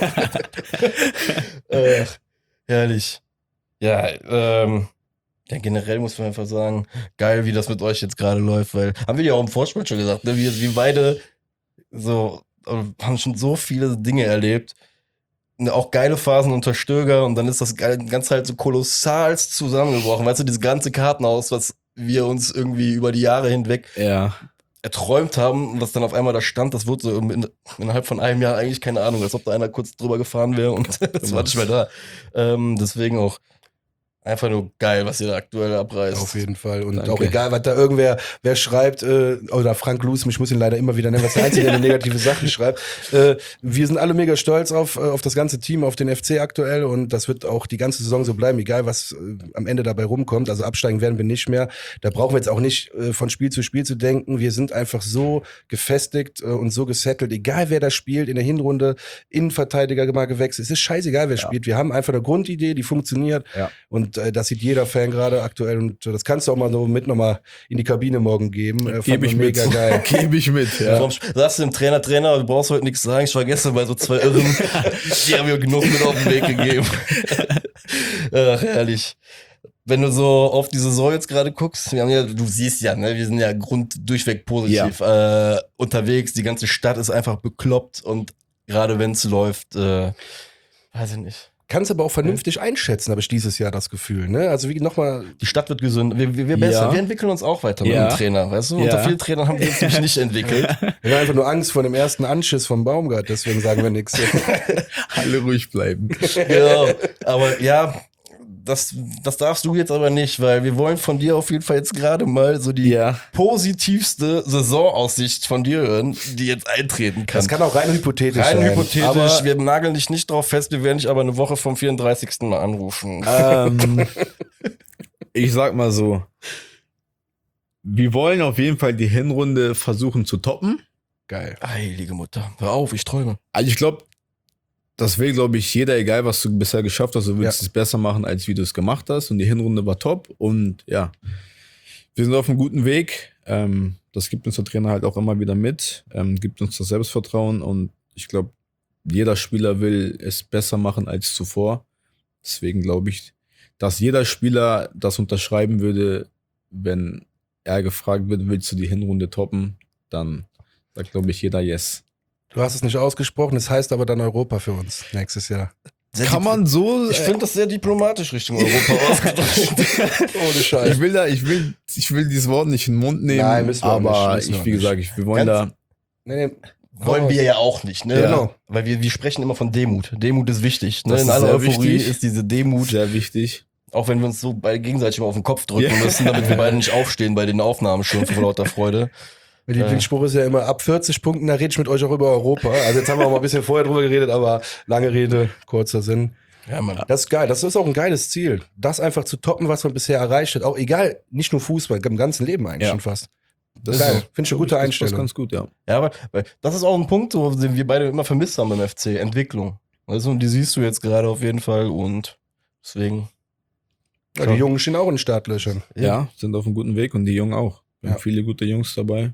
äh, herrlich. Ja, ähm, ja, generell muss man einfach sagen, geil, wie das mit euch jetzt gerade läuft, weil, haben wir ja auch im Vorspiel schon gesagt, ne, wir, wir beide so, äh, haben schon so viele Dinge erlebt. Ne, auch geile Phasen unter Stöger und dann ist das Ganze halt so kolossal zusammengebrochen. Weißt du, dieses ganze Kartenhaus, was wir uns irgendwie über die Jahre hinweg Ja. erträumt haben, was dann auf einmal da stand, das wurde so in, innerhalb von einem Jahr eigentlich keine Ahnung, als ob da einer kurz drüber gefahren wäre und das war nicht mehr da. Ähm, deswegen auch einfach nur geil, was ihr da aktuell abreißt. Auf jeden Fall. Und Danke. auch egal, was da irgendwer wer schreibt, äh, oder Frank Lusem, ich muss ihn leider immer wieder nennen, was der Einzige, der eine negative Sache schreibt. Äh, wir sind alle mega stolz auf, äh, auf das ganze Team, auf den F C aktuell und das wird auch die ganze Saison so bleiben, egal was äh, am Ende dabei rumkommt. Also absteigen werden wir nicht mehr. Da brauchen wir jetzt auch nicht äh, von Spiel zu Spiel zu denken. Wir sind einfach so gefestigt äh, und so gesettelt, egal wer da spielt, in der Hinrunde Innenverteidiger mal gewechselt. Es ist scheißegal, wer spielt. Wir haben einfach eine Grundidee, die funktioniert. Ja. Und äh, das sieht jeder Fan gerade aktuell und äh, das kannst du auch mal so mit nochmal in die Kabine morgen geben. Äh, fand Gebe ich man mit. mega geil. Gebe ich mit, Ja. ja. Sagst du dem Trainer, Trainer, du brauchst heute nichts sagen, ich war gestern bei so zwei Irren, die haben mir genug mit auf den Weg gegeben. Ach, herrlich. Wenn du so auf die Saison jetzt gerade guckst, wir haben ja, du siehst ja, ne, wir sind ja grund durchweg positiv äh, unterwegs, die ganze Stadt ist einfach bekloppt und gerade wenn es läuft, äh, weiß ich nicht. Kannst aber auch vernünftig einschätzen, habe ich dieses Jahr das Gefühl. Ne? Also wie nochmal, Die Stadt wird gesund, wir, wir, wir besser, Ja. wir entwickeln uns auch weiter mit Ja. dem Trainer, weißt du? Ja. Unter vielen Trainern haben wir uns nämlich nicht entwickelt. wir haben einfach nur Angst vor dem ersten Anschiss vom Baumgart, deswegen sagen wir nichts. Alle ruhig bleiben. Genau, aber ja, das, das darfst du jetzt aber nicht, weil wir wollen von dir auf jeden Fall jetzt gerade mal so die Ja. positivste Saisonaussicht von dir hören, die jetzt eintreten kann. Das kann auch rein hypothetisch Rein sein. hypothetisch, Aber wir nageln dich nicht drauf fest, wir werden dich aber eine Woche vom vierunddreißigsten Mal anrufen. Ähm, ich sag mal so, wir wollen auf jeden Fall die Hinrunde versuchen zu toppen. geil. Heilige Mutter, hör auf, ich träume. Also ich glaube, das will, glaube ich, jeder, egal was du bisher geschafft hast, du willst Ja. es besser machen, als wie du es gemacht hast. Und die Hinrunde war top. Und ja, wir sind auf einem guten Weg. Ähm, das gibt uns der Trainer halt auch immer wieder mit, ähm, gibt uns das Selbstvertrauen. Und ich glaube, jeder Spieler will es besser machen als zuvor. Deswegen glaube ich, dass jeder Spieler das unterschreiben würde, wenn er gefragt wird, willst du die Hinrunde toppen, dann sagt, glaube ich, jeder yes. Du hast es nicht ausgesprochen, es heißt aber dann Europa für uns nächstes Jahr. Sehr Kann man so. Ich finde das sehr diplomatisch Richtung Europa ausgedrückt. Ohne Scheiß. Ich will da, ich will, ich will dieses Wort nicht in den Mund nehmen. Nein, müssen wir auch aber nicht, müssen wir ich, auch wie nicht. gesagt, ich, wir wollen Ganz- da. Nee, nee. Wollen wir ja auch nicht, ne? Ja. Genau. Weil wir, wir sprechen immer von Demut. Demut ist wichtig. Ne? Das In ist aller sehr Euphorie wichtig. ist diese Demut, Sehr wichtig. auch wenn wir uns so beide gegenseitig immer auf den Kopf drücken Ja. müssen, damit wir beide nicht aufstehen bei den Aufnahmen schon vor lauter Freude. Mein Lieblingsspruch ist ja immer, ab vierzig Punkten, da rede ich mit euch auch über Europa. Also jetzt haben wir auch mal ein bisschen vorher drüber geredet, aber lange Rede, kurzer Sinn. Ja, Mann. Das ist geil. Das ist auch ein geiles Ziel. Das einfach zu toppen, was man bisher erreicht hat. Auch egal, nicht nur Fußball, im ganzen Leben eigentlich Ja. schon fast. Das Geil. ist- Finde ich eine gute das passt Einstellung. ganz gut, ja. Ja, aber weil das ist auch ein Punkt, so, den wir beide immer vermisst haben beim F C. Entwicklung. Also, und die siehst du jetzt gerade auf jeden Fall und deswegen. Ja, die Jungen stehen auch in den Startlöchern. Ja, sind auf einem guten Weg und die Jungen auch. Wir Ja. haben viele gute Jungs dabei.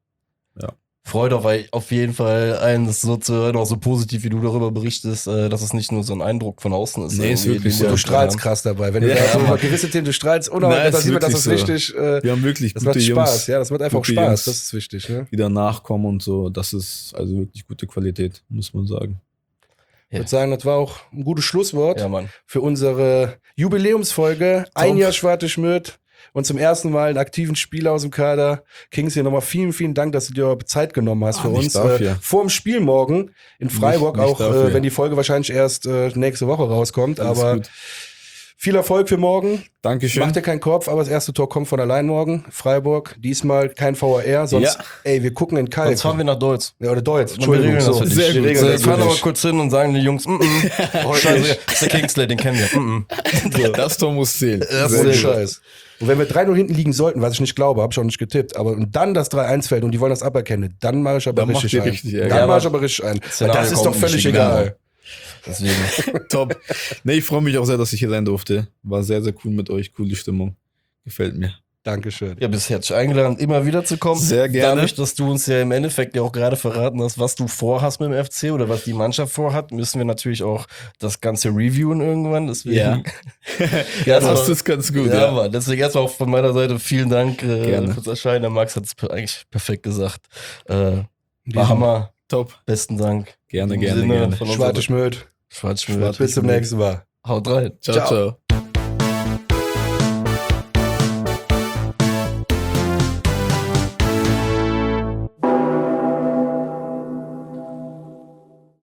Freut auf, auf jeden Fall einen, das so zu hören, auch so positiv, wie du darüber berichtest, äh, dass es nicht nur so ein Eindruck von außen ist. Nee, ist irgendwie, wirklich den so. wir Du da strahlst haben. krass dabei. Wenn du Ja, da so Mann. über gewisse Themen, du strahlst Nein, unabhängig, ist das sieht man, das ist wirklich so. wichtig. Äh, Wir haben wirklich das gute macht Jungs, Spaß. Ja, das macht einfach gute Spaß. Jungs. Das ist wichtig. Ne? die da nachkommen und so. Das ist also wirklich gute Qualität, muss man sagen. Ich würde sagen, das war auch ein gutes Schlusswort Ja, Mann. für unsere Jubiläumsfolge. Ein Top. Jahr Schwarte Schmidt und zum ersten Mal einen aktiven Spieler aus dem Kader. Kings, hier nochmal vielen, vielen Dank, dass du dir Zeit genommen hast Ah, für nicht uns. dafür. Äh, vor dem Spiel morgen in Freiburg, Nicht- nicht auch äh, dafür. wenn die Folge wahrscheinlich erst äh, nächste Woche rauskommt. Alles aber gut. viel Erfolg für morgen. Dankeschön. Macht dir keinen Kopf, aber das erste Tor kommt von allein morgen. Freiburg, diesmal kein V R R, sonst, Ja. ey, wir gucken in Kalk. Sonst fahren wir nach Deutsch. Ja, oder Deutsch, Wir Entschuldigung. regeln das so. für dich. Sehr Wir gut, regeln Wir das fahren für aber dich. kurz hin und sagen den Jungs, mm -mm. Heute ist das ist der Kingsley, den kennen wir. Mm -mm. Das Tor muss zählen. Das So ist ein gut. Scheiß. Und wenn wir drei null hinten liegen sollten, was ich nicht glaube, habe ich auch nicht getippt, aber und dann das drei eins fällt und die wollen das aberkennen, dann mache ich aber Dann macht richtig ihr ein. richtig Ärger. dann Ja, mache ich aber aber richtig ein. Szenario Das ist doch kommt nicht völlig egal. egal. Deswegen. Top. Nee, ich freue mich auch sehr, dass ich hier sein durfte. War sehr, sehr cool mit euch. Coole Stimmung. Gefällt mir. Dankeschön. Ja, bist herzlich eingeladen, immer wieder zu kommen. Sehr gerne. Dadurch, dass du uns ja im Endeffekt ja auch gerade verraten hast, was du vorhast mit dem F C oder was die Mannschaft vorhat, müssen wir natürlich auch das Ganze reviewen irgendwann. Deswegen. Ja. Ja, Das also- ist ganz gut. Ja, Ja, Mann. Deswegen erstmal auch von meiner Seite vielen Dank äh, Gerne. fürs Erscheinen. Der Max hat es eigentlich perfekt gesagt. Äh, In war diesem Hammer. Top. Besten Dank. Gerne, Im gerne, Sinne gerne. von Schwarte unserer- Schmidt. Schwarzschmidt. Bis zum nächsten Mal. Haut rein. Ciao, Ciao. ciao.